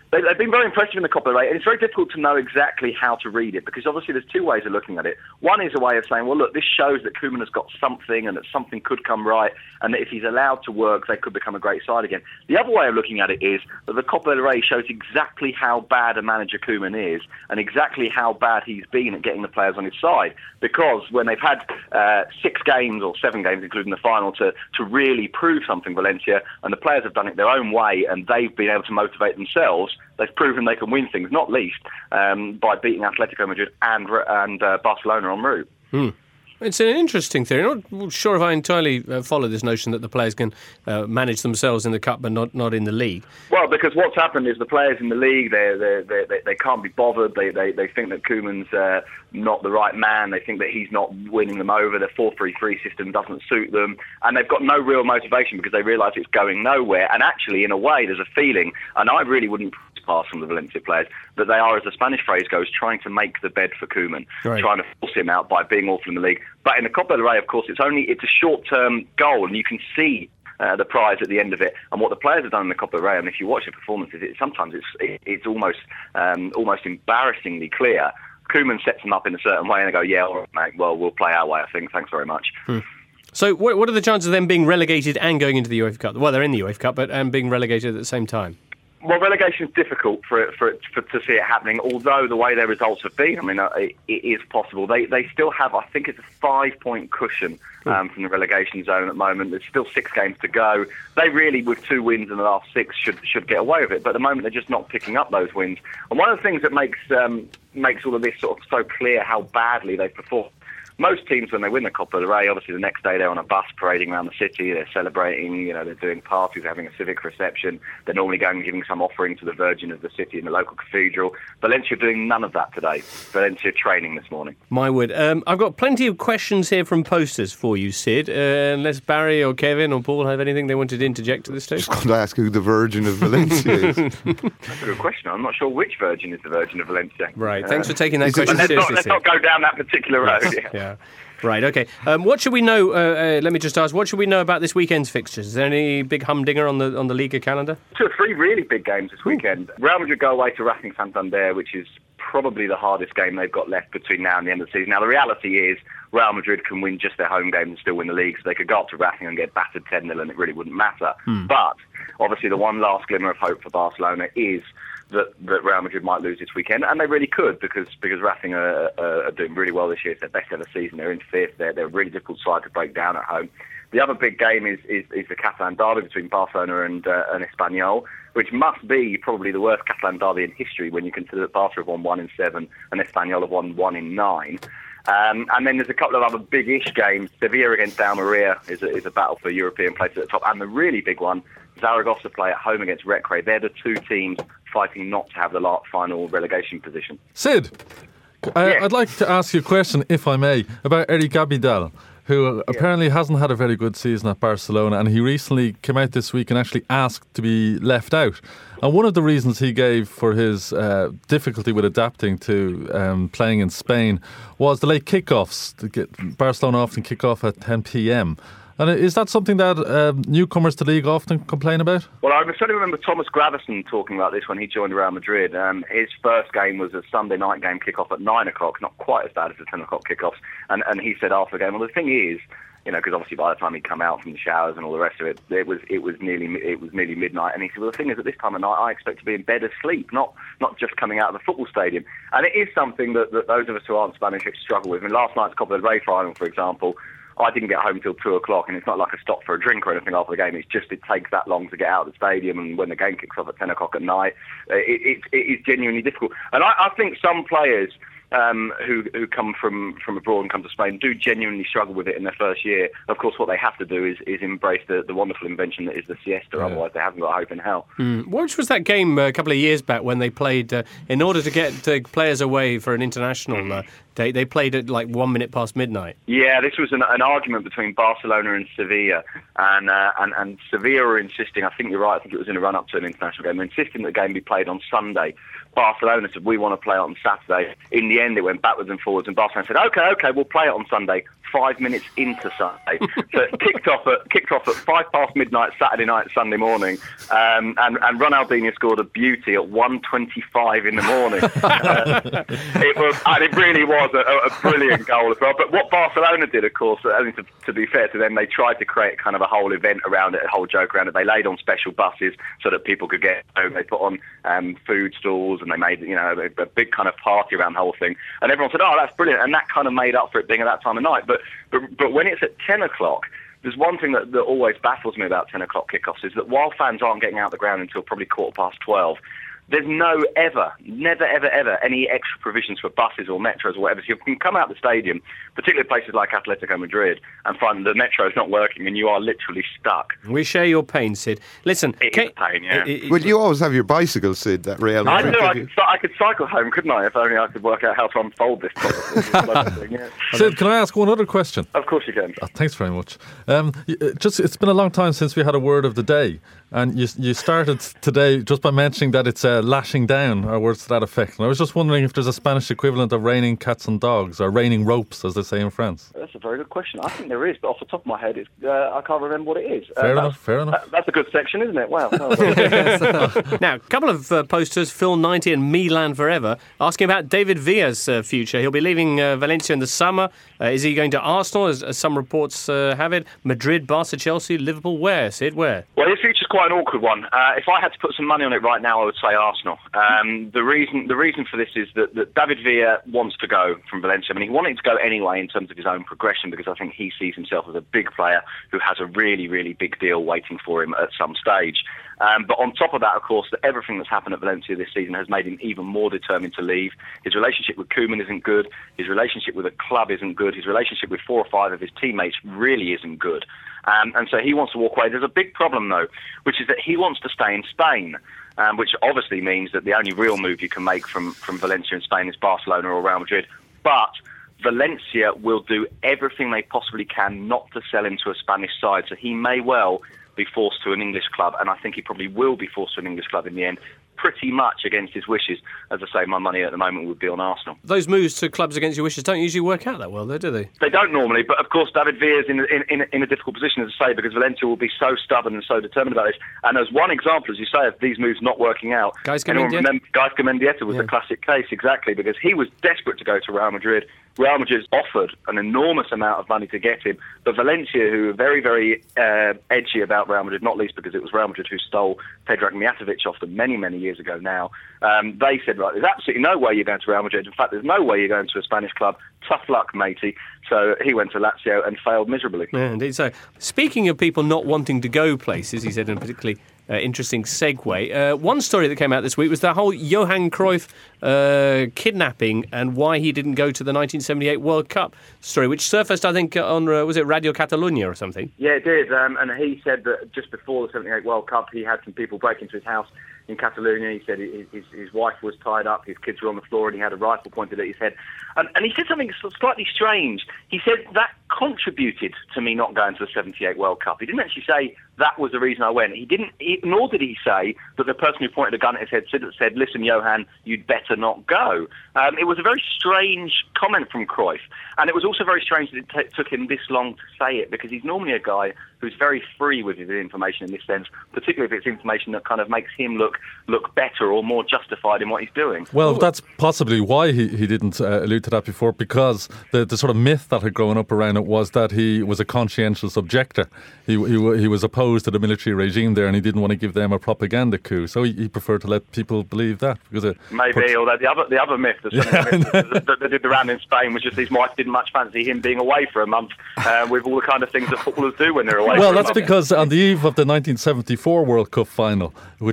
They, they've been very impressive in the Copa del Rey, and it's very difficult to know exactly how to read it, because obviously there's two ways of looking at it. One is a way of saying, well, look, this shows that Koeman has got something and that something could come right, and that if he's allowed to work, they could become a great side again. The other way of looking at it is that the Copa del Rey shows exactly how bad a manager Koeman is and exactly how bad he's been at getting the players on his side, because when they've had uh, six games or seven games, including the final, to, to really prove something, Valencia, and the players have done it their own way, and they've been able to motivate themselves, they've proven they can win things, not least um, by beating Atletico Madrid and and uh, Barcelona en route. Hmm. It's an interesting theory. I'm not sure if I entirely uh, follow this notion that the players can uh, manage themselves in the Cup but not, not in the league. Well, because what's happened is the players in the league, they they they they can't be bothered. They they, they think that Koeman's uh, not the right man. They think that he's not winning them over. The four three three system doesn't suit them. And they've got no real motivation because they realise it's going nowhere. And actually, in a way, there's a feeling, and I really wouldn't pass from the Valencia players, that they are, as the Spanish phrase goes, trying to make the bed for Koeman, right. Trying to force him out by being awful in the league. But in the Copa del Rey, of course, it's only it's a short-term goal, and you can see uh, the prize at the end of it. And what the players have done in the Copa del Rey, and if you watch the performances, it, sometimes it's it, it's almost um, almost embarrassingly clear. Koeman sets them up in a certain way, and they go, "Yeah, all right, mate. Well, we'll play our way. I think. Thanks very much." Hmm. So, what, what are the chances of them being relegated and going into the UEFA Cup? Well, they're in the UEFA Cup, but and being relegated at the same time. Well, relegation is difficult for it, for it for, to see it happening. Although the way their results have been, I mean, uh, it, it is possible. They they still have, I think, it's a five-point cushion um, from the relegation zone at the moment. There's still six games to go. They really, with two wins in the last six, should should get away with it. But at the moment, they're just not picking up those wins. And one of the things that makes um, makes all of this sort of so clear how badly they've performed. Most teams, when they win the Copa del Rey, obviously the next day they're on a bus parading around the city, they're celebrating, you know, they're doing parties, having a civic reception, they're normally going and giving some offering to the Virgin of the city in the local cathedral. Valencia are doing none of that today. Valencia training this morning. My word. Um, I've got plenty of questions here from posters for you, Sid, uh, unless Barry or Kevin or Paul have anything they wanted to interject to this stage. Just going to ask who the Virgin of Valencia is. That's a good question. I'm not sure which Virgin is the Virgin of Valencia. Right, uh, thanks for taking that question let's seriously, not, let's Sid. not go down that particular road. Yes. Yeah. yeah. Right, okay. Um, what should we know, uh, uh, let me just ask, what should we know about this weekend's fixtures? Is there any big humdinger on the on the Liga calendar? Two or three really big games this weekend. Ooh. Real Madrid go away to Racing Santander, which is probably the hardest game they've got left between now and the end of the season. Now, the reality is Real Madrid can win just their home game and still win the league, so they could go up to Racing and get battered ten nil and it really wouldn't matter. Hmm. But, obviously, the one last glimmer of hope for Barcelona is that, that Real Madrid might lose this weekend, and they really could, because because Racing are, are, are doing really well this year. It's their best ever season. They're in fifth. They're, they're a really difficult side to break down at home. The other big game is, is, is the Catalan derby between Barcelona and, uh, and Espanyol, which must be probably the worst Catalan derby in history when you consider that Barca have won one in seven and Espanyol have won one in nine. Um, and then there's a couple of other big-ish games. Sevilla against Almeria is a, is a battle for European place at the top. And the really big one, Zaragoza play at home against Recre. They're the two teams fighting not to have the last final relegation position. Sid, uh, yes. I'd like to ask you a question, if I may, about Eric Abidal, who yeah. apparently hasn't had a very good season at Barcelona, and he recently came out this week and actually asked to be left out. And one of the reasons he gave for his uh, difficulty with adapting to um, playing in Spain was the late kickoffs. To get Barcelona often kick off at ten p.m. And is that something that uh, newcomers to the league often complain about? Well, I certainly remember Thomas Gravesen talking about this when he joined Real Madrid. Um, his first game was a Sunday night game kickoff at nine o'clock, not quite as bad as the ten o'clock kickoffs. And, and he said after the game, well, the thing is, you know, because obviously by the time he'd come out from the showers and all the rest of it, it was it was nearly it was nearly midnight. And he said, well, the thing is, at this time of night, I expect to be in bed asleep, not not just coming out of the football stadium. And it is something that, that those of us who aren't Spanish struggle with. I mean, last night's Copa del Rey final, for example, I didn't get home until two o'clock, and it's not like I stopped for a drink or anything after the game. It's just it takes that long to get out of the stadium, and when the game kicks off at ten o'clock at night, it, it, it is genuinely difficult. And I, I think some players um, who who come from, from abroad and come to Spain do genuinely struggle with it in their first year. Of course, what they have to do is, is embrace the, the wonderful invention that is the siesta, yeah. Otherwise they haven't got hope in hell. Mm. Which was that game a couple of years back when they played, uh, in order to get uh, players away for an international uh, They they played at like one minute past midnight. Yeah, this was an, an argument between Barcelona and Sevilla, and, uh, and and Sevilla were insisting, I think you're right, I think it was in a run-up to an international game, insisting that the game be played on Sunday. Barcelona said, we want to play it on Saturday. In the end, it went backwards and forwards, and Barcelona said, OK, OK, we'll play it on Sunday. Five minutes into Sunday, so it kicked off at kicked off at five past midnight Saturday night, Sunday morning, um, and and Ronaldinho scored a beauty at one twenty-five in the morning. uh, it was, and it really was a, a brilliant goal as well. But what Barcelona did, of course, I mean, to, to be fair to them, they tried to create kind of a whole event around it, a whole joke around it. They laid on special buses so that people could get home. They put on um, food stalls, and they made you know a, a big kind of party around the whole thing. And everyone said, "Oh, that's brilliant," and that kind of made up for it being at that time of night. But But, but when it's at ten o'clock, there's one thing that, that always baffles me about ten o'clock kickoffs is that while fans aren't getting out the ground until probably quarter past twelve, there's no ever, never, ever, ever any extra provisions for buses or metros or whatever. So you can come out the stadium, particularly places like Atletico Madrid, and find the metro's not working and you are literally stuck. We share your pain, Sid. Listen, it can, is a pain, yeah. It, it, Well, you always have your bicycle, Sid, that Real I Madrid. knew I could, I could cycle home, couldn't I, if only I could work out how to unfold this problem. yeah. Sid, can I ask one other question? Of course you can. Oh, thanks very much. Um, y- uh, just it's been a long time since we had a word of the day, and you you started today just by mentioning that it's uh, lashing down, or words to that effect. And I was just wondering if there's a Spanish equivalent of raining cats and dogs, or raining ropes, as they say in France. That's a very good question. I think there is, but off the top of my head, it's, uh, I can't remember what it is. Fair uh, enough, fair enough. That, that's a good section, isn't it? Wow. Well, well. Now, a couple of uh, posters, Phil ninety and Milan Forever, asking about David Villa's uh, future. He'll be leaving uh, Valencia in the summer. Uh, is he going to Arsenal, as, as some reports uh, have it? Madrid, Barca, Chelsea, Liverpool, where, Sid, where? Well, his future's quite an awkward one. Uh, if I had to put some money on it right now, I would say Arsenal. Um, the reason the reason for this is that, that David Villa wants to go from Valencia. I mean, he wanted to go anyway in terms of his own progression, because I think he sees himself as a big player who has a really, really big deal waiting for him at some stage. Um, but on top of that, of course, that everything that's happened at Valencia this season has made him even more determined to leave. His relationship with Koeman isn't good. His relationship with the club isn't good. His relationship with four or five of his teammates really isn't good. Um, and so he wants to walk away. There's a big problem, though, which is that he wants to stay in Spain, um, which obviously means that the only real move you can make from, from Valencia in Spain is Barcelona or Real Madrid. But Valencia will do everything they possibly can not to sell him to a Spanish side. So he may well be forced to an English club, and I think he probably will be forced to an English club in the end, pretty much against his wishes. As I say, my money at the moment would be on Arsenal. Those moves to clubs against your wishes don't usually work out that well, though, do they? They don't normally, but of course David Villa's in, in, in, in a difficult position, as I say, because Valencia will be so stubborn and so determined about this. And as one example, as you say, of these moves not working out, Gaisca Mendieta Gaisca Mendieta was yeah. the classic case, exactly, because he was desperate to go to Real Madrid. Real Madrid offered an enormous amount of money to get him, but Valencia, who were very, very uh, edgy about Real Madrid, not least because it was Real Madrid who stole Predrag Mijatovic off them many, many years ago now, um, they said, right, there's absolutely no way you're going to Real Madrid. In fact, there's no way you're going to a Spanish club. Tough luck, matey. So he went to Lazio and failed miserably. Yeah, indeed. So, speaking of people not wanting to go places, he said in a particularly uh, interesting segue, uh, one story that came out this week was the whole Johan Cruyff uh, kidnapping and why he didn't go to the nineteen seventy-eight World Cup story, which surfaced, I think, on, uh, was it Radio Catalunya or something? Yeah, it did. Um, and he said that just before the seventy-eight World Cup, he had some people break into his house in Catalonia. He said his, his, his wife was tied up, his kids were on the floor, and he had a rifle pointed at his head. And, and he said something slightly strange. He said that contributed to me not going to the seventy-eight World Cup. He didn't actually say that was the reason I went. He didn't, he, nor did he say that the person who pointed a gun at his head said, said listen, Johan, you'd better not go. Um, it was a very strange comment from Cruyff. And it was also very strange that it t- took him this long to say it, because he's normally a guy who's very free with his information in this sense, particularly if it's information that kind of makes him look look better or more justified in what he's doing. Well, that's possibly why he, he didn't uh, allude to that before, because the, the sort of myth that had grown up around it was that he was a conscientious objector. He, he, he was opposed to the military regime there, and he didn't want to give them a propaganda coup. So he, he preferred to let people believe that. Because it Maybe, puts, although the other the other myth that, yeah. myth that, that, that did the round in Spain was just his wife didn't much fancy him being away for a month uh, with all the kind of things that footballers do when they're away. Well, for that's a month. because on the eve of the nineteen seventy-four World Cup final, which was in Germany,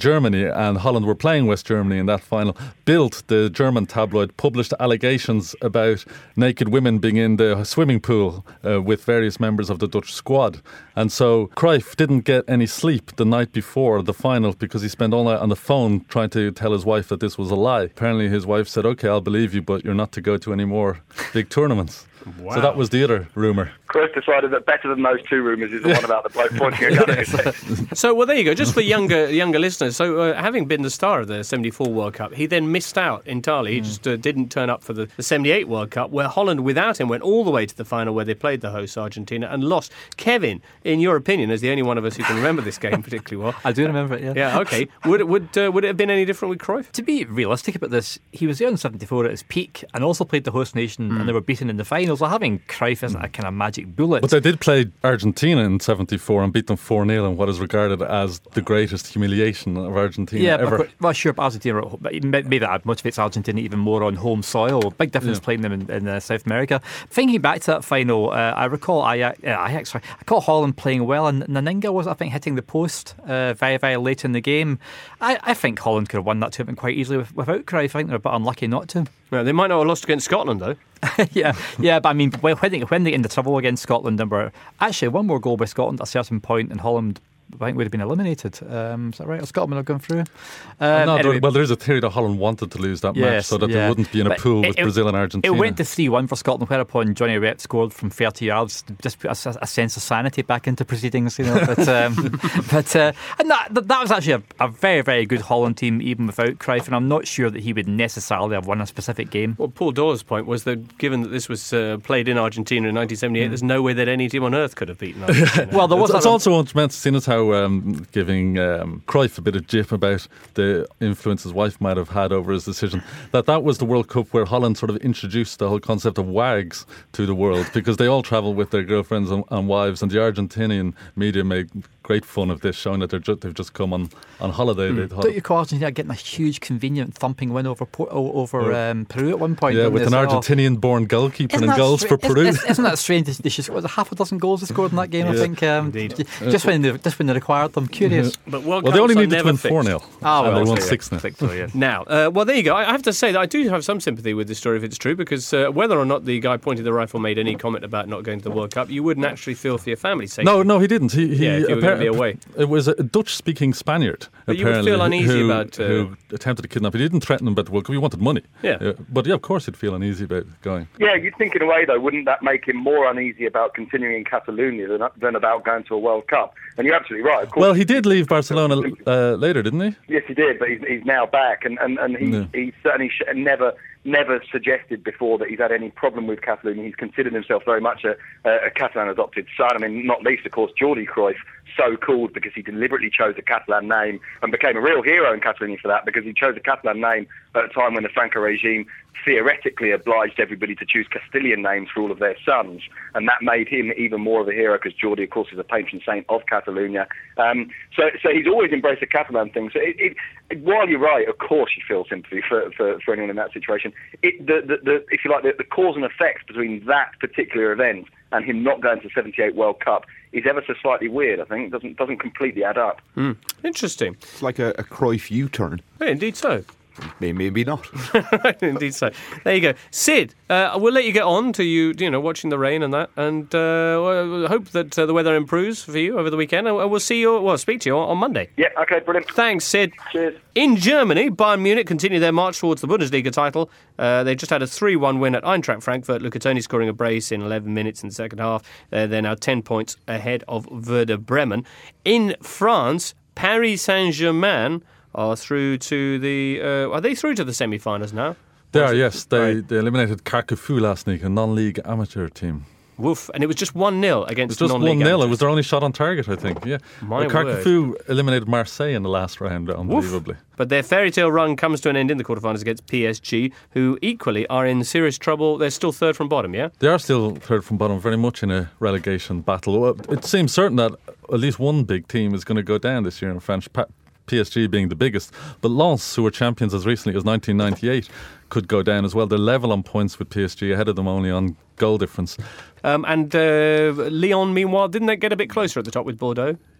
Germany, and Holland were playing West Germany in that final. Bild, the German tabloid, published allegations about naked women being in the swimming pool uh, with various members of the Dutch squad. And so Cruyff didn't get any sleep the night before the final because he spent all night on the phone trying to tell his wife that this was a lie. Apparently his wife said, OK, I'll believe you, but you're not to go to any more big tournaments. Wow. So that was the other rumour. Cruyff decided that better than those two rumours is the one about the bloke pointing a gun at his head. So, well, there you go. Just for younger younger listeners. So, uh, having been the star of the seventy-four World Cup, he then missed out entirely. He mm. just uh, didn't turn up for the, the seventy-eight World Cup, where Holland, without him, went all the way to the final where they played the hosts Argentina and lost. Kevin, in your opinion, as the only one of us who can remember this game particularly well. I do remember it, yeah. Yeah, OK. Would it, would, uh, would it have been any different with Cruyff? To be realistic about this, he was there in seventy-four at his peak and also played the host nation mm. and they were beaten in the finals. So having Cruyff isn't a kind of magic bullet. But they did play Argentina in seventy-four and beat them four nil in what is regarded as the greatest humiliation of Argentina yeah, ever. But, well, sure, but Argentina, maybe that motivates Argentina even more on home soil. Big difference yeah. playing them in, in uh, South America. Thinking back to that final, uh, I recall Ajax, uh, Ajax sorry, I call Holland playing well, and Naninga was, I think, hitting the post uh, very, very late in the game. I, I think Holland could have won that tournament quite easily with, without Cruyff. I think they're a bit unlucky not to. Well, they might not have lost against Scotland, though. yeah, yeah, but I mean, when they, when they get into trouble against Scotland, and were actually one more goal by Scotland at a certain point, and Holland, I think, would have been eliminated. Um, is that right? Or Scotland would have gone through? Um, no, anyway, there, well, there is a theory that Holland wanted to lose that yes, match so that yeah. they wouldn't be in a but pool it, with it, Brazil and Argentina. It went to three one for Scotland, whereupon Johnny Rep scored from thirty yards, just put a, a sense of sanity back into proceedings, you know. But, um, but uh, and that, that was actually a, a very, very good Holland team, even without Cruyff, and I'm not sure that he would necessarily have won a specific game. Well, Paul Dawes' point was that given that this was uh, played in Argentina in nineteen seventy-eight, mm. there's no way that any team on earth could have beaten Argentina. Well, there was it's, it's also meant to see as how um, giving um, Cruyff a bit of jip about the influence his wife might have had over his decision, that that was the World Cup where Holland sort of introduced the whole concept of wags to the world, because they all travel with their girlfriends and, and wives, and the Argentinian media made great fun of this, showing that they're ju- they've just come on, on holiday. Mm. Don't you call Argentina getting a huge, convenient, thumping win over Port- over oh. um, Peru at one point? Yeah, with an Argentinian-born goalkeeper and goals stra- for Peru. Isn't, isn't that strange? They should score half a dozen goals they scored in that game, yeah. I think. Um, Indeed. Just when they just when they required them. Curious. Mm-hmm. But World well, they only needed to win fixed. four nil. Ah, well, and they won yeah. six nil. So, yeah. Now, uh, well, there you go. I have to say that I do have some sympathy with this story if it's true, because uh, whether or not the guy pointing the rifle made any comment about not going to the World Cup, you wouldn't actually feel for your family's sake. No, no, he didn't. He, he yeah, if you were going to be away. It was a Dutch-speaking Spaniard, but you would feel uneasy who, about uh, who attempted to kidnap. He didn't threaten him about the World Cup. He wanted money. Yeah. yeah, but yeah, of course, he'd feel uneasy about going. Yeah, you'd think in a way though, wouldn't that make him more uneasy about continuing in Catalonia than, than about going to a World Cup? And you're absolutely right. Of course, well, he did leave Barcelona uh, later, didn't he? Yes, he did, but he's, he's now back, and and, and he no. he certainly sh- never. never suggested before that he's had any problem with Catalonia. He's considered himself very much a, a Catalan adopted son. I mean, not least, of course, Jordi Cruyff, so called because he deliberately chose a Catalan name and became a real hero in Catalonia for that, because he chose a Catalan name at a time when the Franco regime theoretically obliged everybody to choose Castilian names for all of their sons, and that made him even more of a hero because Jordi, of course, is a patron saint of Catalonia. Um, so, so he's always embraced the Catalan thing. So, it, it, while you're right, of course, you feel sympathy for, for, for anyone in that situation. It, the, the, the, if you like, the, the cause and effect between that particular event and him not going to the seventy-eight World Cup is ever so slightly weird, I think. It doesn't, doesn't completely add up. Mm. Interesting. It's like a, a Cruyff U-turn. Yeah, indeed so. Maybe, maybe not. Indeed so. There you go. Sid, uh, we'll let you get on to you, you know, watching the rain and that, and uh, we'll hope that uh, the weather improves for you over the weekend, and we'll see you, well, speak to you on Monday. Yeah, okay, brilliant. Thanks, Sid. Cheers. In Germany, Bayern Munich continue their march towards the Bundesliga title. Uh, they just had a three one win at Eintracht Frankfurt. Luca Toni scoring a brace in eleven minutes in the second half. Uh, they're now ten points ahead of Werder Bremen. In France, Paris Saint-Germain are through to the... Uh, are they through to the semi-finals now? They are, yes. They, right. they eliminated Carquefou last week, a non-league amateur team. Woof. And it was just one nil against non-league. It was just non-league one nil. amateurs. It was their only shot on target, I think. Yeah. My well, Carquefou eliminated Marseille in the last round, unbelievably. Woof. But their fairy tale run comes to an end in the quarterfinals against P S G, who equally are in serious trouble. They're still third from bottom, yeah? They are still third from bottom, very much in a relegation battle. It seems certain that at least one big team is going to go down this year in France. P S G being the biggest, but Lens, who were champions as recently as nineteen ninety-eight, could go down as well. They're level on points with P S G, ahead of them only on goal difference. Um, and uh, Lyon, meanwhile, didn't they get a bit closer at the top with Bordeaux?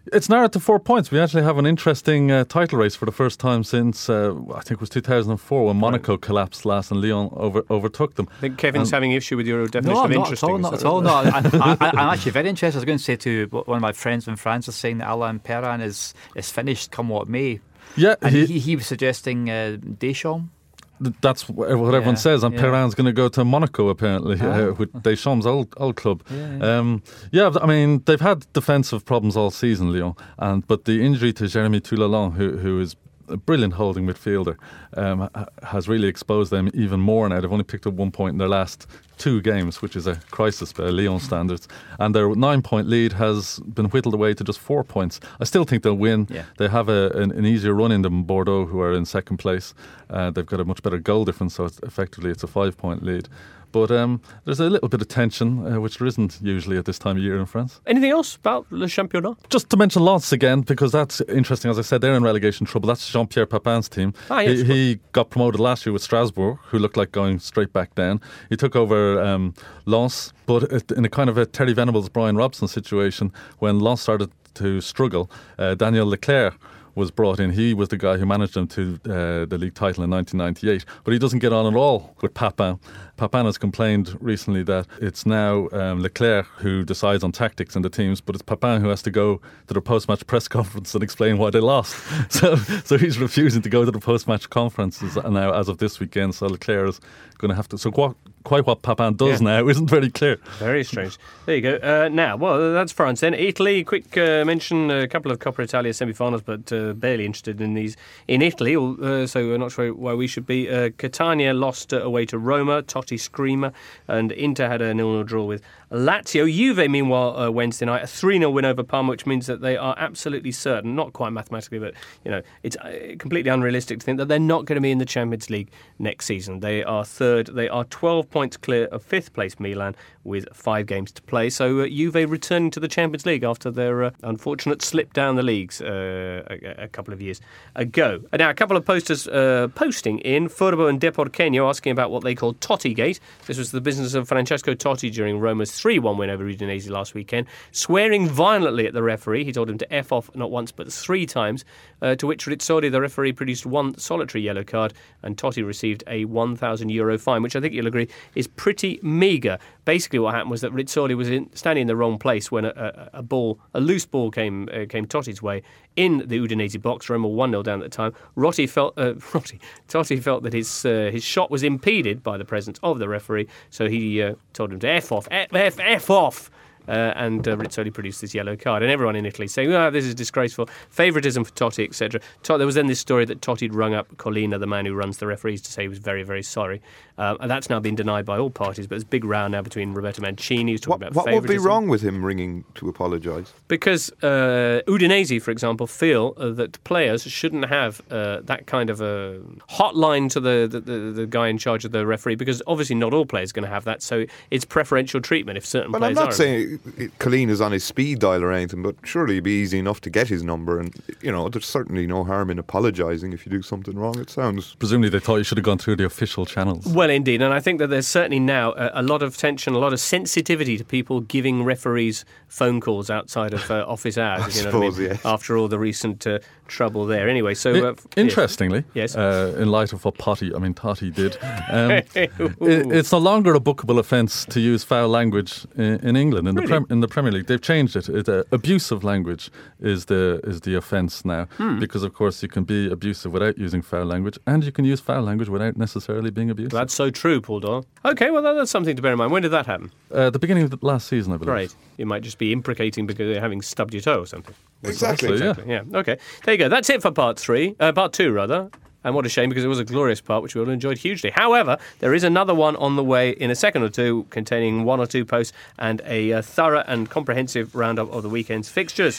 It's narrowed to four points. We actually have an interesting uh, title race for the first time since, uh, I think it was two thousand four when Monaco right. collapsed last and Lyon over, overtook them. I think Kevin's and having issue with your definition no, of not interesting. At all, not at all, no. I, I, I'm actually very interested. I was going to say to one of my friends in France was saying that Alain Perrin is, is finished come what may. Yeah, and he, he, he was suggesting uh, Deschamps. That's what everyone yeah, says, and yeah. Perrin's going to go to Monaco apparently ah. uh, with Deschamps' old old club. Yeah, yeah. Um, yeah, I mean they've had defensive problems all season, Lyon, and but the injury to Jeremy Toulalon, who who is a brilliant holding midfielder, um, has really exposed them even more now. They've only picked up one point in their last two games, which is a crisis by Lyon standards, and their nine-point lead has been whittled away to just four points. I still think they'll win. Yeah. They have a, an, an easier run in than Bordeaux, who are in second place. Uh, they've got a much better goal difference, so it's effectively it's a five-point lead. But um, there's a little bit of tension, uh, which there isn't usually at this time of year in France. Anything else about Le Championnat? Just to mention Lens again, because that's interesting. As I said, they're in relegation trouble. That's Jean-Pierre Papin's team. Ah, yes, he, he got promoted last year with Strasbourg, who looked like going straight back down. He took over um, Lens, but in a kind of a Terry Venables, Brian Robson situation, when Lens started to struggle, uh, Daniel Leclerc was brought in. He was the guy who managed them to uh, the league title in nineteen ninety-eight, but he doesn't get on at all with Papin. Papin has complained recently that it's now um, Leclerc who decides on tactics in the teams, but it's Papin who has to go to the post-match press conference and explain why they lost. so so he's refusing to go to the post-match conferences now as of this weekend, so Leclerc is going to have to... So quite, quite what Papin does yeah. now isn't very clear. Very strange. There you go. Uh, now, well, that's France then. Italy, quick uh, mention, a couple of Coppa Italia semi-finals, but uh, barely interested in these in Italy, uh, so we're not sure why we should be. Uh, Catania lost uh, away to Roma, Totti screamer, and Inter had a nil nil draw with Lazio. Juve, meanwhile, uh, Wednesday night, a three nil win over Parma, which means that they are absolutely certain, not quite mathematically, but you know, it's uh, completely unrealistic to think that they're not going to be in the Champions League next season. They are third. They are twelve points clear of fifth place Milan with five games to play. So uh, Juve returning to the Champions League after their uh, unfortunate slip down the leagues uh, a, a couple of years ago. And now a couple of posters uh, posting in Furbo and Deporqueño asking about what they call Totti-gate. This was the business of Francesco Totti during Roma's three one win over Udinese last weekend, swearing violently at the referee. He told him to F off not once but three times, uh, to which Rizzoli, the referee, produced one solitary yellow card, and Totti received a one thousand euro fine, which I think you'll agree is pretty meagre. Basically what happened was that Rizzoli was in, standing in the wrong place when a, a, a ball, a loose ball came uh, came Totti's way in the Udinese box. Roma one nil down at the time. Rotti felt, uh, Rotti, Totti felt that his uh, his shot was impeded by the presence of the referee, so he uh, told him to F off, F, F, F off. Uh, and uh, Rizzoli produced this yellow card, and everyone in Italy saying, "Oh, this is disgraceful, favouritism for Totti, et cetera" Tot- there was then this story that Totti had rung up Collina, the man who runs the referees, to say he was very, very sorry. Um, and that's now been denied by all parties. But there's a big row now between Roberto Mancini, who's talking what, about what favouritism. What would be wrong with him ringing to apologise? Because uh, Udinese, for example, feel uh, that players shouldn't have uh, that kind of a hotline to the, the, the, the guy in charge of the referee, because obviously not all players are going to have that. So it's preferential treatment if certain well, players are. are. I'm not saying Collina is on his speed dial or anything, but surely it'd be easy enough to get his number, and you know there's certainly no harm in apologising if you do something wrong. It sounds presumably they thought you should have gone through the official channels. Well, indeed, and I think that there's certainly now a, a lot of tension, a lot of sensitivity to people giving referees phone calls outside of uh, office hours. I you know suppose, what I mean? yes. After all the recent uh, trouble there. Anyway, so uh, it, interestingly, yes, uh, in light of what Potty, I mean Totti did, um, it, it's no longer a bookable offence to use foul language in, in England in really? the Prem, in the Premier League. They've changed it. it uh, abusive language is the is the offence now, hmm. because of course you can be abusive without using foul language, and you can use foul language without necessarily being abusive. That's so true, Paul Doyle. Okay, well that's something to bear in mind. When did that happen? Uh, the beginning of the last season, I believe. Right. You might just be imprecating because you're having stubbed your toe or something. Exactly. exactly. Yeah. yeah. Okay. There you go. That's it for part three. Uh, part two, rather. And what a shame, because it was a glorious part, which we all enjoyed hugely. However, there is another one on the way in a second or two, containing one or two posts and a uh, thorough and comprehensive roundup of the weekend's fixtures.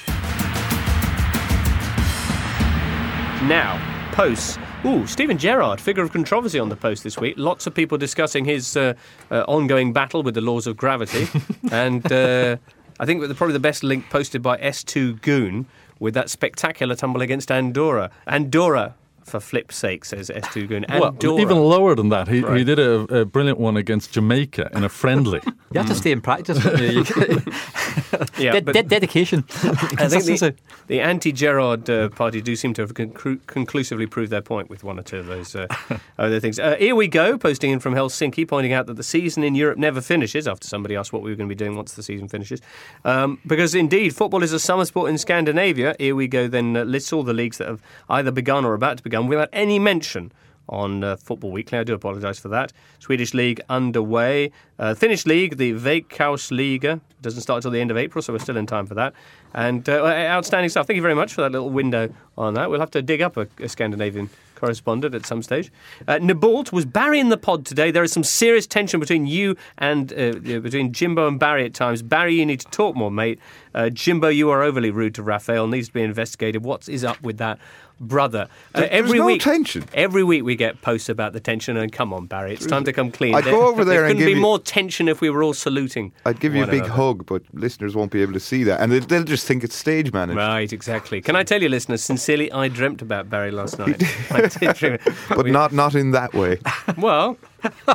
Now, posts. Ooh, Stephen Gerrard, figure of controversy on the post this week. Lots of people discussing his uh, uh, ongoing battle with the laws of gravity. and uh, I think that probably the best link posted by S two Goon with that spectacular tumble against Andorra. Andorra, for flip's sake, says S two Goon. And Well, Dora. even lower than that, he, Right. he did a, a brilliant one against Jamaica in a friendly. You have to stay in practice. Don't you? Yeah, De- but- de- dedication. I think the, Consistency. the anti-Gerrard uh, party do seem to have conclu- conclusively proved their point with one or two of those uh, other things. Uh, here we go, posting in from Helsinki, pointing out that the season in Europe never finishes, after somebody asked what we were going to be doing once the season finishes. Um, because indeed, football is a summer sport in Scandinavia. Here we go then, uh, lists all the leagues that have either begun or about to begin without any mention on uh, Football Weekly. I do apologise for that. Swedish League underway. Uh, Finnish League, the Veikkausliiga, doesn't start until the end of April, so we're still in time for that. And uh, outstanding stuff. Thank you very much for that little window on that. We'll have to dig up a, a Scandinavian correspondent at some stage. Uh, Nabalt, was Barry in the pod today? There is some serious tension between you and uh, between Jimbo and Barry at times. Barry, you need to talk more, mate. Uh, Jimbo, you are overly rude to Raphael. Needs to be investigated. What is up with that, brother? Uh, There- every there's no week, tension. Every week we get posts about the tension, and come on, Barry, it's time to come clean. I'd go over there there and couldn't give be you- more tension if we were all saluting. I'd give you a one big another. hug, but listeners won't be able to see that, and they'll, they'll just think it's stage managed. Right, exactly. Can I tell you, listeners, sincerely, I dreamt about Barry last night. I did dream. But not not in that way. Well, uh,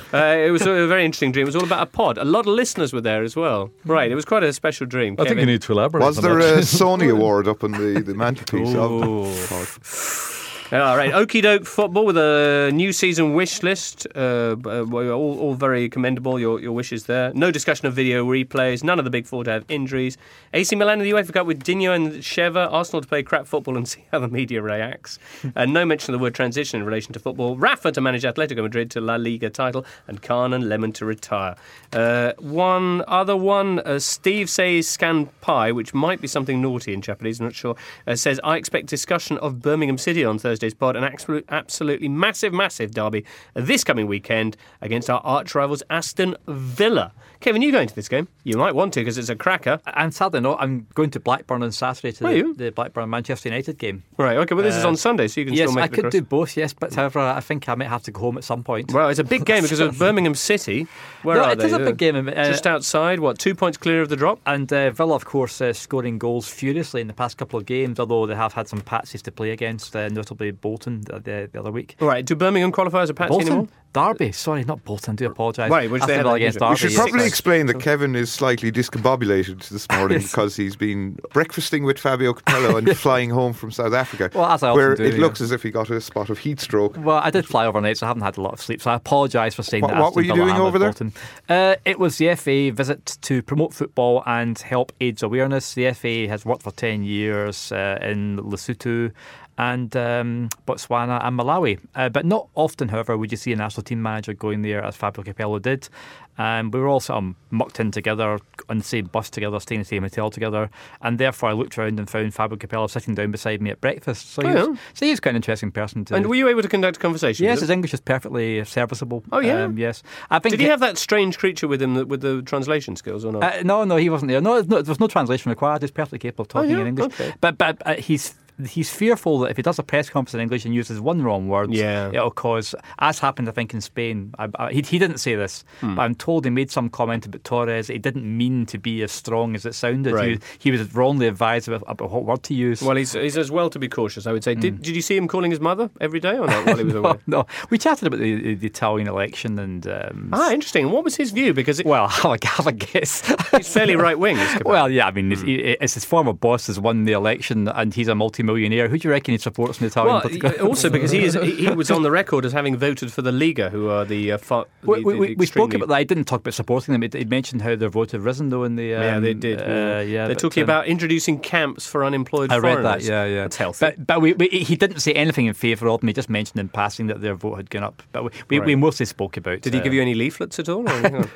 it was a very interesting dream. It was all about a pod. A lot of listeners were there as well. Right, it was quite a special dream. I think Kevin. you need to elaborate. Was on there that. a Sony award up on the, the mantelpiece Ooh. of pod? All right, Okie Doke Football with a new season wish list. Uh, uh, all, all very commendable, your, your wishes there. No discussion of video replays. None of the big four to have injuries. A C Milan in the UEFA Cup with Dinho and Sheva. Arsenal to play crap football and see how the media reacts. And no mention of the word transition in relation to football. Rafa to manage Atletico Madrid to La Liga title. And Khan and Lemon to retire. Uh, one other one, uh, Steve says scan pie, which might be something naughty in Japanese, I'm not sure, uh, says, I expect discussion of Birmingham City on Thursday's pod, an absolute, absolutely massive, massive derby this coming weekend against our arch rivals Aston Villa. Kevin, you going to this game? You might want to because it's a cracker. And sadly not. I'm going to Blackburn on Saturday to Are the, you? the Blackburn-Manchester United game. Right, okay, well this is Uh, on Sunday, so you can Yes, still make I it could across. do both, yes, but however, I think I might have to go home at some point. Well, it's a big game because of Birmingham City. Where No, are it they? is a big game. Uh, Just outside, what, two points clear of the drop? And uh, Villa, of course, uh, scoring goals furiously in the past couple of games, although they have had some patsies to play against, uh, notably Bolton the, the, the other week. All right, do Birmingham qualify as a patsy anymore? Bolton? Derby, sorry, not Bolton, I do apologise. Right, which they Aston had Villa that against usual- We Derby. should yes. probably explain that Kevin is slightly discombobulated this morning Yes. because he's been breakfasting with Fabio Capello and flying home from South Africa, Well, as I often where do, it yeah. looks as if he got a spot of heat stroke. Well, I did fly overnight, so I haven't had a lot of sleep. So I apologise for saying What- that. what Aston were you Villa doing hammered over there? Bolton. Uh, it was the F A visit to promote football and help AIDS awareness. The F A has worked for ten years uh, in Lesotho and um, Botswana and Malawi. Uh, but not often, however, would you see a national team manager going there as Fabio Capello did. Um, we were all sort of mucked in together, on the same bus together, staying in the same hotel together, and therefore I looked around and found Fabio Capello sitting down beside me at breakfast. So, he, Oh, was, yeah. so he's quite an interesting person to... And were you able to conduct a conversation Yes, with his him? English is perfectly serviceable. Oh, yeah? Um, yes. I think Did he have that strange creature with him that, with the translation skills or not? Uh, no, no, he wasn't there. No, no, there was no translation required. He's perfectly capable of talking Oh, yeah? in English. Okay. But but uh, he's he's fearful that if he does a press conference in English and uses one wrong word, Yeah. it'll cause, as happened, I think, in Spain. I, I, he, he didn't say this, Hmm. but I'm told he made some comment about Torres. He didn't mean to be as strong as it sounded. Right. He, was, he was wrongly advised about, about what word to use. Well, he's, he's as well to be cautious, I would say. Hmm. Did, did you see him calling his mother every day or not while he was away? no, no, we chatted about the, the Italian election and. Um, Ah, interesting. What was his view? Because it, well, have a, have a guess. he's fairly right-wing. is Capello. Well, yeah, I mean, it's, it's his former boss has won the election and he's a multi-millionaire. Who do you reckon he supports in the Italian Well, political... also because he is he, he was on the record as having voted for the Liga, who are the, uh, far, the, We, we, the we, we spoke extremely- about that. I didn't talk about supporting them. It, it mentioned how their vote had risen, though, in the... Um, Yeah, they did. Uh, yeah. yeah, They're but, talking um, about introducing camps for unemployed I read foreigners. that, yeah, yeah. That's healthy. But, but we, we, he didn't say anything in favour of them. He just mentioned in passing that their vote had gone up. But we, we, Right. we mostly spoke about... Did he uh, give you any leaflets at all? Or anything?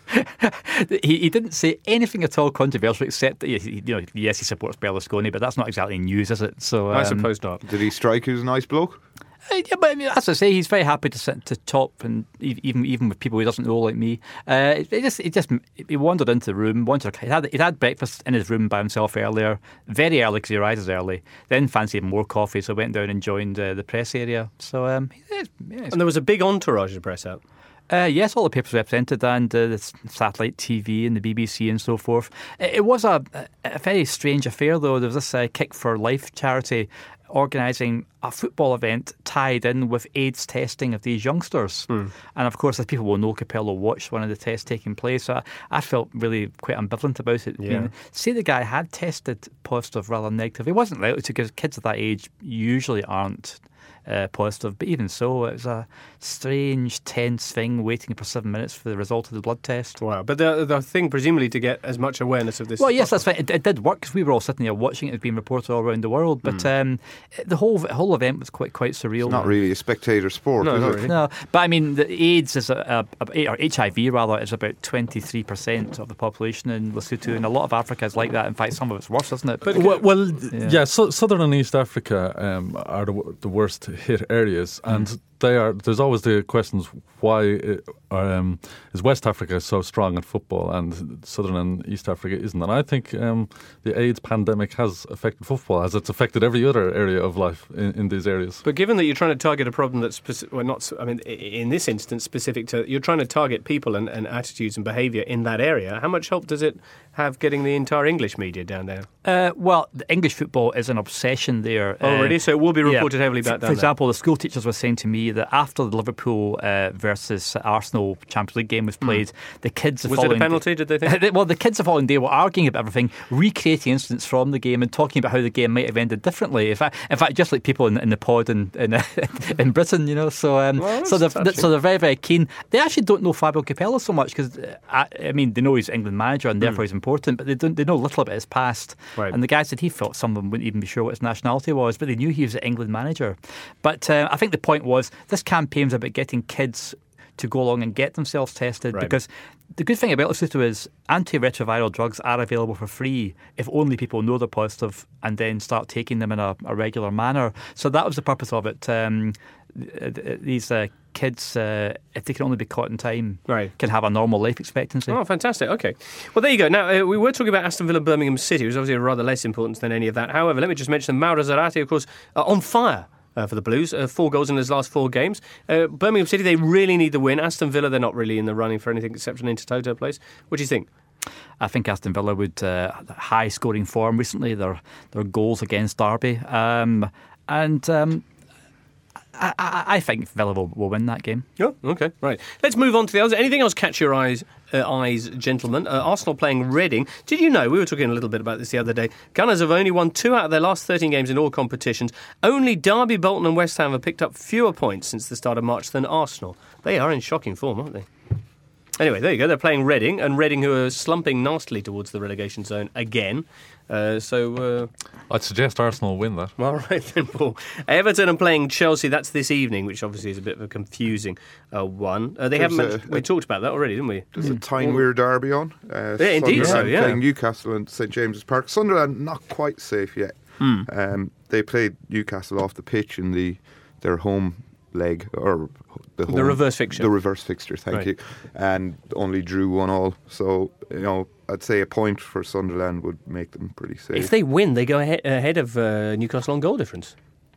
he, he didn't say anything at all controversial, except that, he, you know, yes, he supports Berlusconi, but that's not exactly news, is it? So I um, suppose not. Did he strike you as a nice bloke? Uh, yeah, but I mean, as I say, he's very happy to sit to talk, and e- even even with people he doesn't know, like me. Uh, it, it just, it just, he wandered into the room. Wandered, he had, he had breakfast in his room by himself earlier, very early because he rises early. Then fancied more coffee, so went down and joined uh, the press area. So, um, yeah, yeah, And there was a big entourage of press out. Uh, yes, all the papers represented, and uh, the satellite T V and the B B C and so forth. It, it was a, a very strange affair, though. There was this uh, Kick for Life charity organising a football event tied in with AIDS testing of these youngsters. Mm. And of course, as people will know, Capello watched one of the tests taking place. So I, I felt really quite ambivalent about it. Yeah. I mean, say the guy had tested positive rather than negative. He wasn't likely to, because kids of that age usually aren't Uh, positive, but even so, it was a strange, tense thing waiting for seven minutes for the result of the blood test. Wow. But the, the thing, presumably, to get as much awareness of this. Well, yes, that's fine. It, it did work because we were all sitting there watching it. It was being reported all around the world. But mm. um, the whole whole event was quite quite surreal. It's not really a spectator sport, no, is not it? Really. No, but I mean, the AIDS is a, a, a, or H I V rather is about twenty-three percent of the population in Lesotho, and a lot of Africa is like that. In fact, some of it's worse, isn't it? But, well, well yeah, yeah so, Southern and East Africa um, are the, the worst hit areas. And mm. they are. There's always the questions: why it, um, is West Africa so strong at football and Southern and East Africa isn't? And I think um, the AIDS pandemic has affected football, as it's affected every other area of life in, in these areas. But given that you're trying to target a problem that's speci- well, not. I mean, in this instance, specific to you're trying to target people and, and attitudes and behaviour in that area. How much help does it have getting the entire English media down there? Uh, well, the English football is an obsession there. Oh, uh, really? So it will be reported yeah. heavily back for, down For example, there. the school teachers were saying to me that after the Liverpool uh, versus Arsenal Champions League game was played, mm. the kids the was following it a penalty? Did they think? well, the kids the following day were arguing about everything, recreating incidents from the game and talking about how the game might have ended differently. In fact, in fact, just like people in, in the pod in in, in Britain, you know. So, um, well, so they're touching. so they're very very keen. They actually don't know Fabio Capello so much because I, I mean they know he's England manager and therefore mm. he's important, but they don't. They know little about his past. Right. And the guy said he thought some of them wouldn't even be sure what his nationality was, but they knew he was an England manager. But uh, I think the point was this campaign was about getting kids to go along and get themselves tested, right. because the good thing about Lesotho is antiretroviral drugs are available for free if only people know they're positive and then start taking them in a, a regular manner. So that was the purpose of it. Um, these uh, kids, uh, if they can only be caught in time, right. can have a normal life expectancy. Oh, fantastic. Okay. Well, there you go. Now, uh, we were talking about Aston Villa Birmingham City, which is obviously rather less important than any of that. However, let me just mention Mauro Zarate, of course, uh, on fire. Uh, for the Blues, uh, four goals in his last four games. Uh, Birmingham City, they really need the win. Aston Villa, they're not really in the running for anything except an Intertoto place. What do you think? I think Aston Villa would uh, high scoring form recently. Their their goals against Derby, um, and um, I, I, I think Villa will, will win that game. Oh, okay, right. Let's move on to the others. Anything else catch your eyes, uh, eyes, gentlemen? Uh, Arsenal playing Reading. Did you know, we were talking a little bit about this the other day, Gunners have only won two out of their last thirteen games in all competitions. Only Derby, Bolton and West Ham have picked up fewer points since the start of March than Arsenal. They are in shocking form, aren't they? Anyway, there you go. They're playing Reading, and Reading, who are slumping nastily towards the relegation zone again. Uh, so uh, I'd suggest Arsenal win that. All right then, Paul. Everton are playing Chelsea. That's this evening, which obviously is a bit of a confusing uh, one. Uh, they There's haven't. a, Mentioned, we talked about that already, didn't we? There's a Tyne-Weir derby on. Uh, yeah, indeed so, yeah. Playing Newcastle and St James's Park. Sunderland not quite safe yet. Hmm. Um, they played Newcastle off the pitch in the their home leg or the, home, the reverse fixture. The reverse fixture, thank right. you. And only drew one all. So, you know, I'd say a point for Sunderland would make them pretty safe. If they win, they go ahead, ahead of uh, Newcastle on goal difference.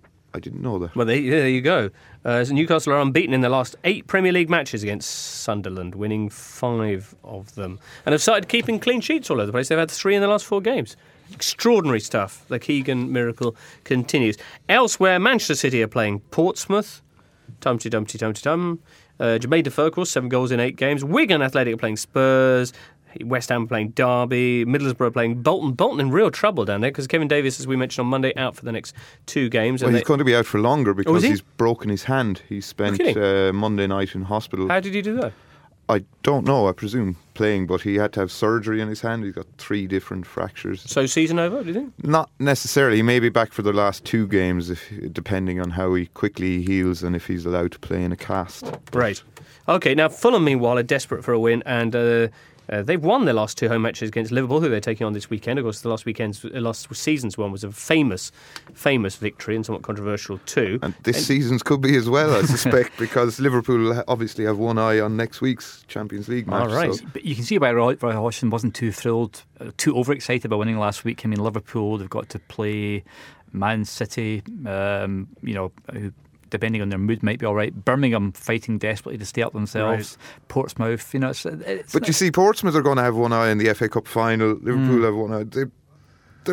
I didn't know that. Well, they, there you go. Uh, so Newcastle are unbeaten in their last eight Premier League matches against Sunderland, winning five of them. And have started keeping clean sheets all over the place. They've had three in the last four games. Extraordinary stuff. The Keegan miracle continues. Elsewhere, Manchester City are playing Portsmouth. Tumty dumpty dumpty dum. Uh, Jermaine Defoe, of course, seven goals in eight games. Wigan Athletic are playing Spurs. West Ham playing Derby. Middlesbrough playing Bolton. Bolton in real trouble down there because Kevin Davies, as we mentioned on Monday, out for the next two games. Well, and he's they... going to be out for longer because oh, he? he's broken his hand. He spent uh, Monday night in hospital. How did he do that? I don't know, I presume playing, but he had to have surgery in his hand. He's got three different fractures. So season over, do you think? Not necessarily. He may be back for the last two games, if depending on how he quickly heals and if he's allowed to play in a cast. Right. Okay, now Fulham, meanwhile, are desperate for a win, and uh, uh, they've won their last two home matches against Liverpool, who they're taking on this weekend. Of course, the last weekend's, uh, last season's one was a famous, famous victory and somewhat controversial too. And this and season's could be as well, I suspect, because Liverpool obviously have one eye on next week's Champions League match. All right. So. But you can see why Roy, Roy Hodgson wasn't too thrilled, uh, too overexcited about winning last week. I mean, Liverpool, they've got to play Man City, um, you know, who, depending on their mood, might be all right. Birmingham fighting desperately to stay up themselves. Right. Portsmouth, you know. It's, it's but you see, Portsmouth are going to have one eye in the F A Cup final. Liverpool mm. have one eye. They, they're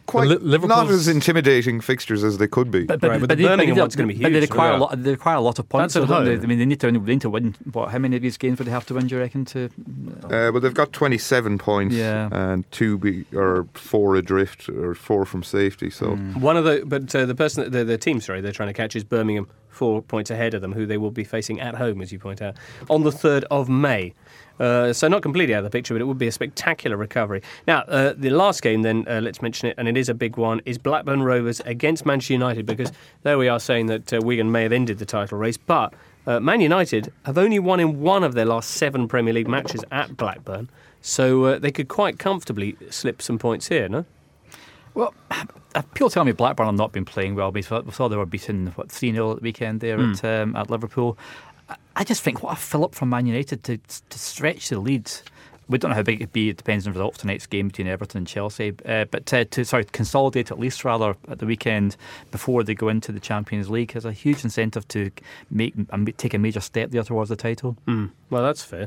quite Li- Liverpool's- not as intimidating fixtures as they could be. But, but, Right, but but the they- Birmingham but one's they- gonna be But they huge, require yeah. a lot. They require a lot of points. That's at though, don't home. they? I mean, they need to, they need to win. What? How many of these games would they have to win? Do you reckon? To Uh, but they've got twenty-seven points Yeah. and two be, or four adrift or four from safety. So One of the but uh, the person that the, the team sorry they're trying to catch is Birmingham, four points ahead of them, who they will be facing at home, as you point out, on the third of May. Uh, so not completely out of the picture, but it would be a spectacular recovery. Now, uh, the last game then, uh, let's mention it, and it is a big one, is Blackburn Rovers against Manchester United, because there we are saying that uh, Wigan may have ended the title race, but uh, Man United have only won in one of their last seven Premier League matches at Blackburn, so uh, they could quite comfortably slip some points here, no? well, people tell me Blackburn have not been playing well. We saw, we saw they were beaten what three nil at the weekend there Hmm. at um, at Liverpool. I- I just think what a fill-up from Man United to to stretch the lead. We don't know how big it'd be. It depends on the results of tonight's game between Everton and Chelsea. Uh, but to, to sorry, consolidate at least rather at the weekend before they go into the Champions League has a huge incentive to make and take a major step there towards the title. Mm. Well, that's fair.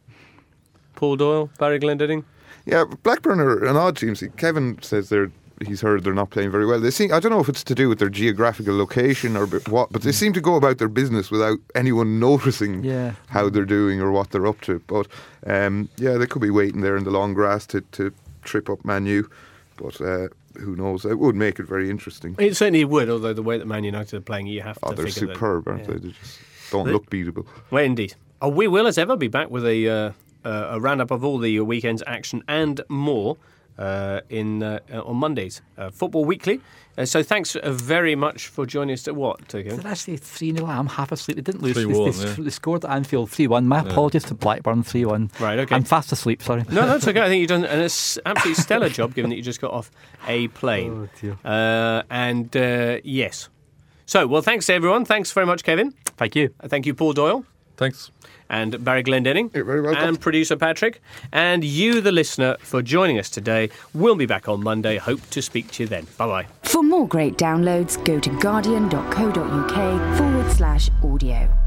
Paul Doyle, Barry Glendinning. yeah, Blackburn are an odd team. See, Kevin says they're. He's heard they're not playing very well. They seem. I don't know if it's to do with their geographical location or bit what, but they seem to go about their business without anyone noticing Yeah. how they're doing or what they're up to. But um, yeah, they could be waiting there in the long grass to, to trip up Man U. But uh, who knows? It would make it very interesting. It certainly would, although the way that Man United are playing, you have Oh, to they're figure superb, that, aren't yeah. they? They just don't They- look beatable. Well, indeed. Oh, we will, as ever, be back with a, uh, uh, a roundup of all the weekend's action and more uh, in uh, on Mondays. Uh, Football Weekly. Uh, so thanks uh, very much for joining us at what, Kevin? Did I say three nil? I'm half asleep. They didn't lose. They, three one, they, yeah. they scored at Anfield three one. My apologies to Blackburn three one. Right, okay. I'm fast asleep, sorry. No, that's okay. I think you've done an s- absolutely stellar job, given that you just got off a plane. Oh, dear. Uh, and uh, yes. So, well, thanks to everyone. Thanks very much, Kevin. Thank you. Uh, Thank you, Paul Doyle. Thanks. And Barry Glendinning. You're very welcome. And producer Patrick. And you, the listener, for joining us today. We'll be back on Monday. Hope to speak to you then. Bye-bye. For more great downloads, go to guardian.co.uk forward slash audio.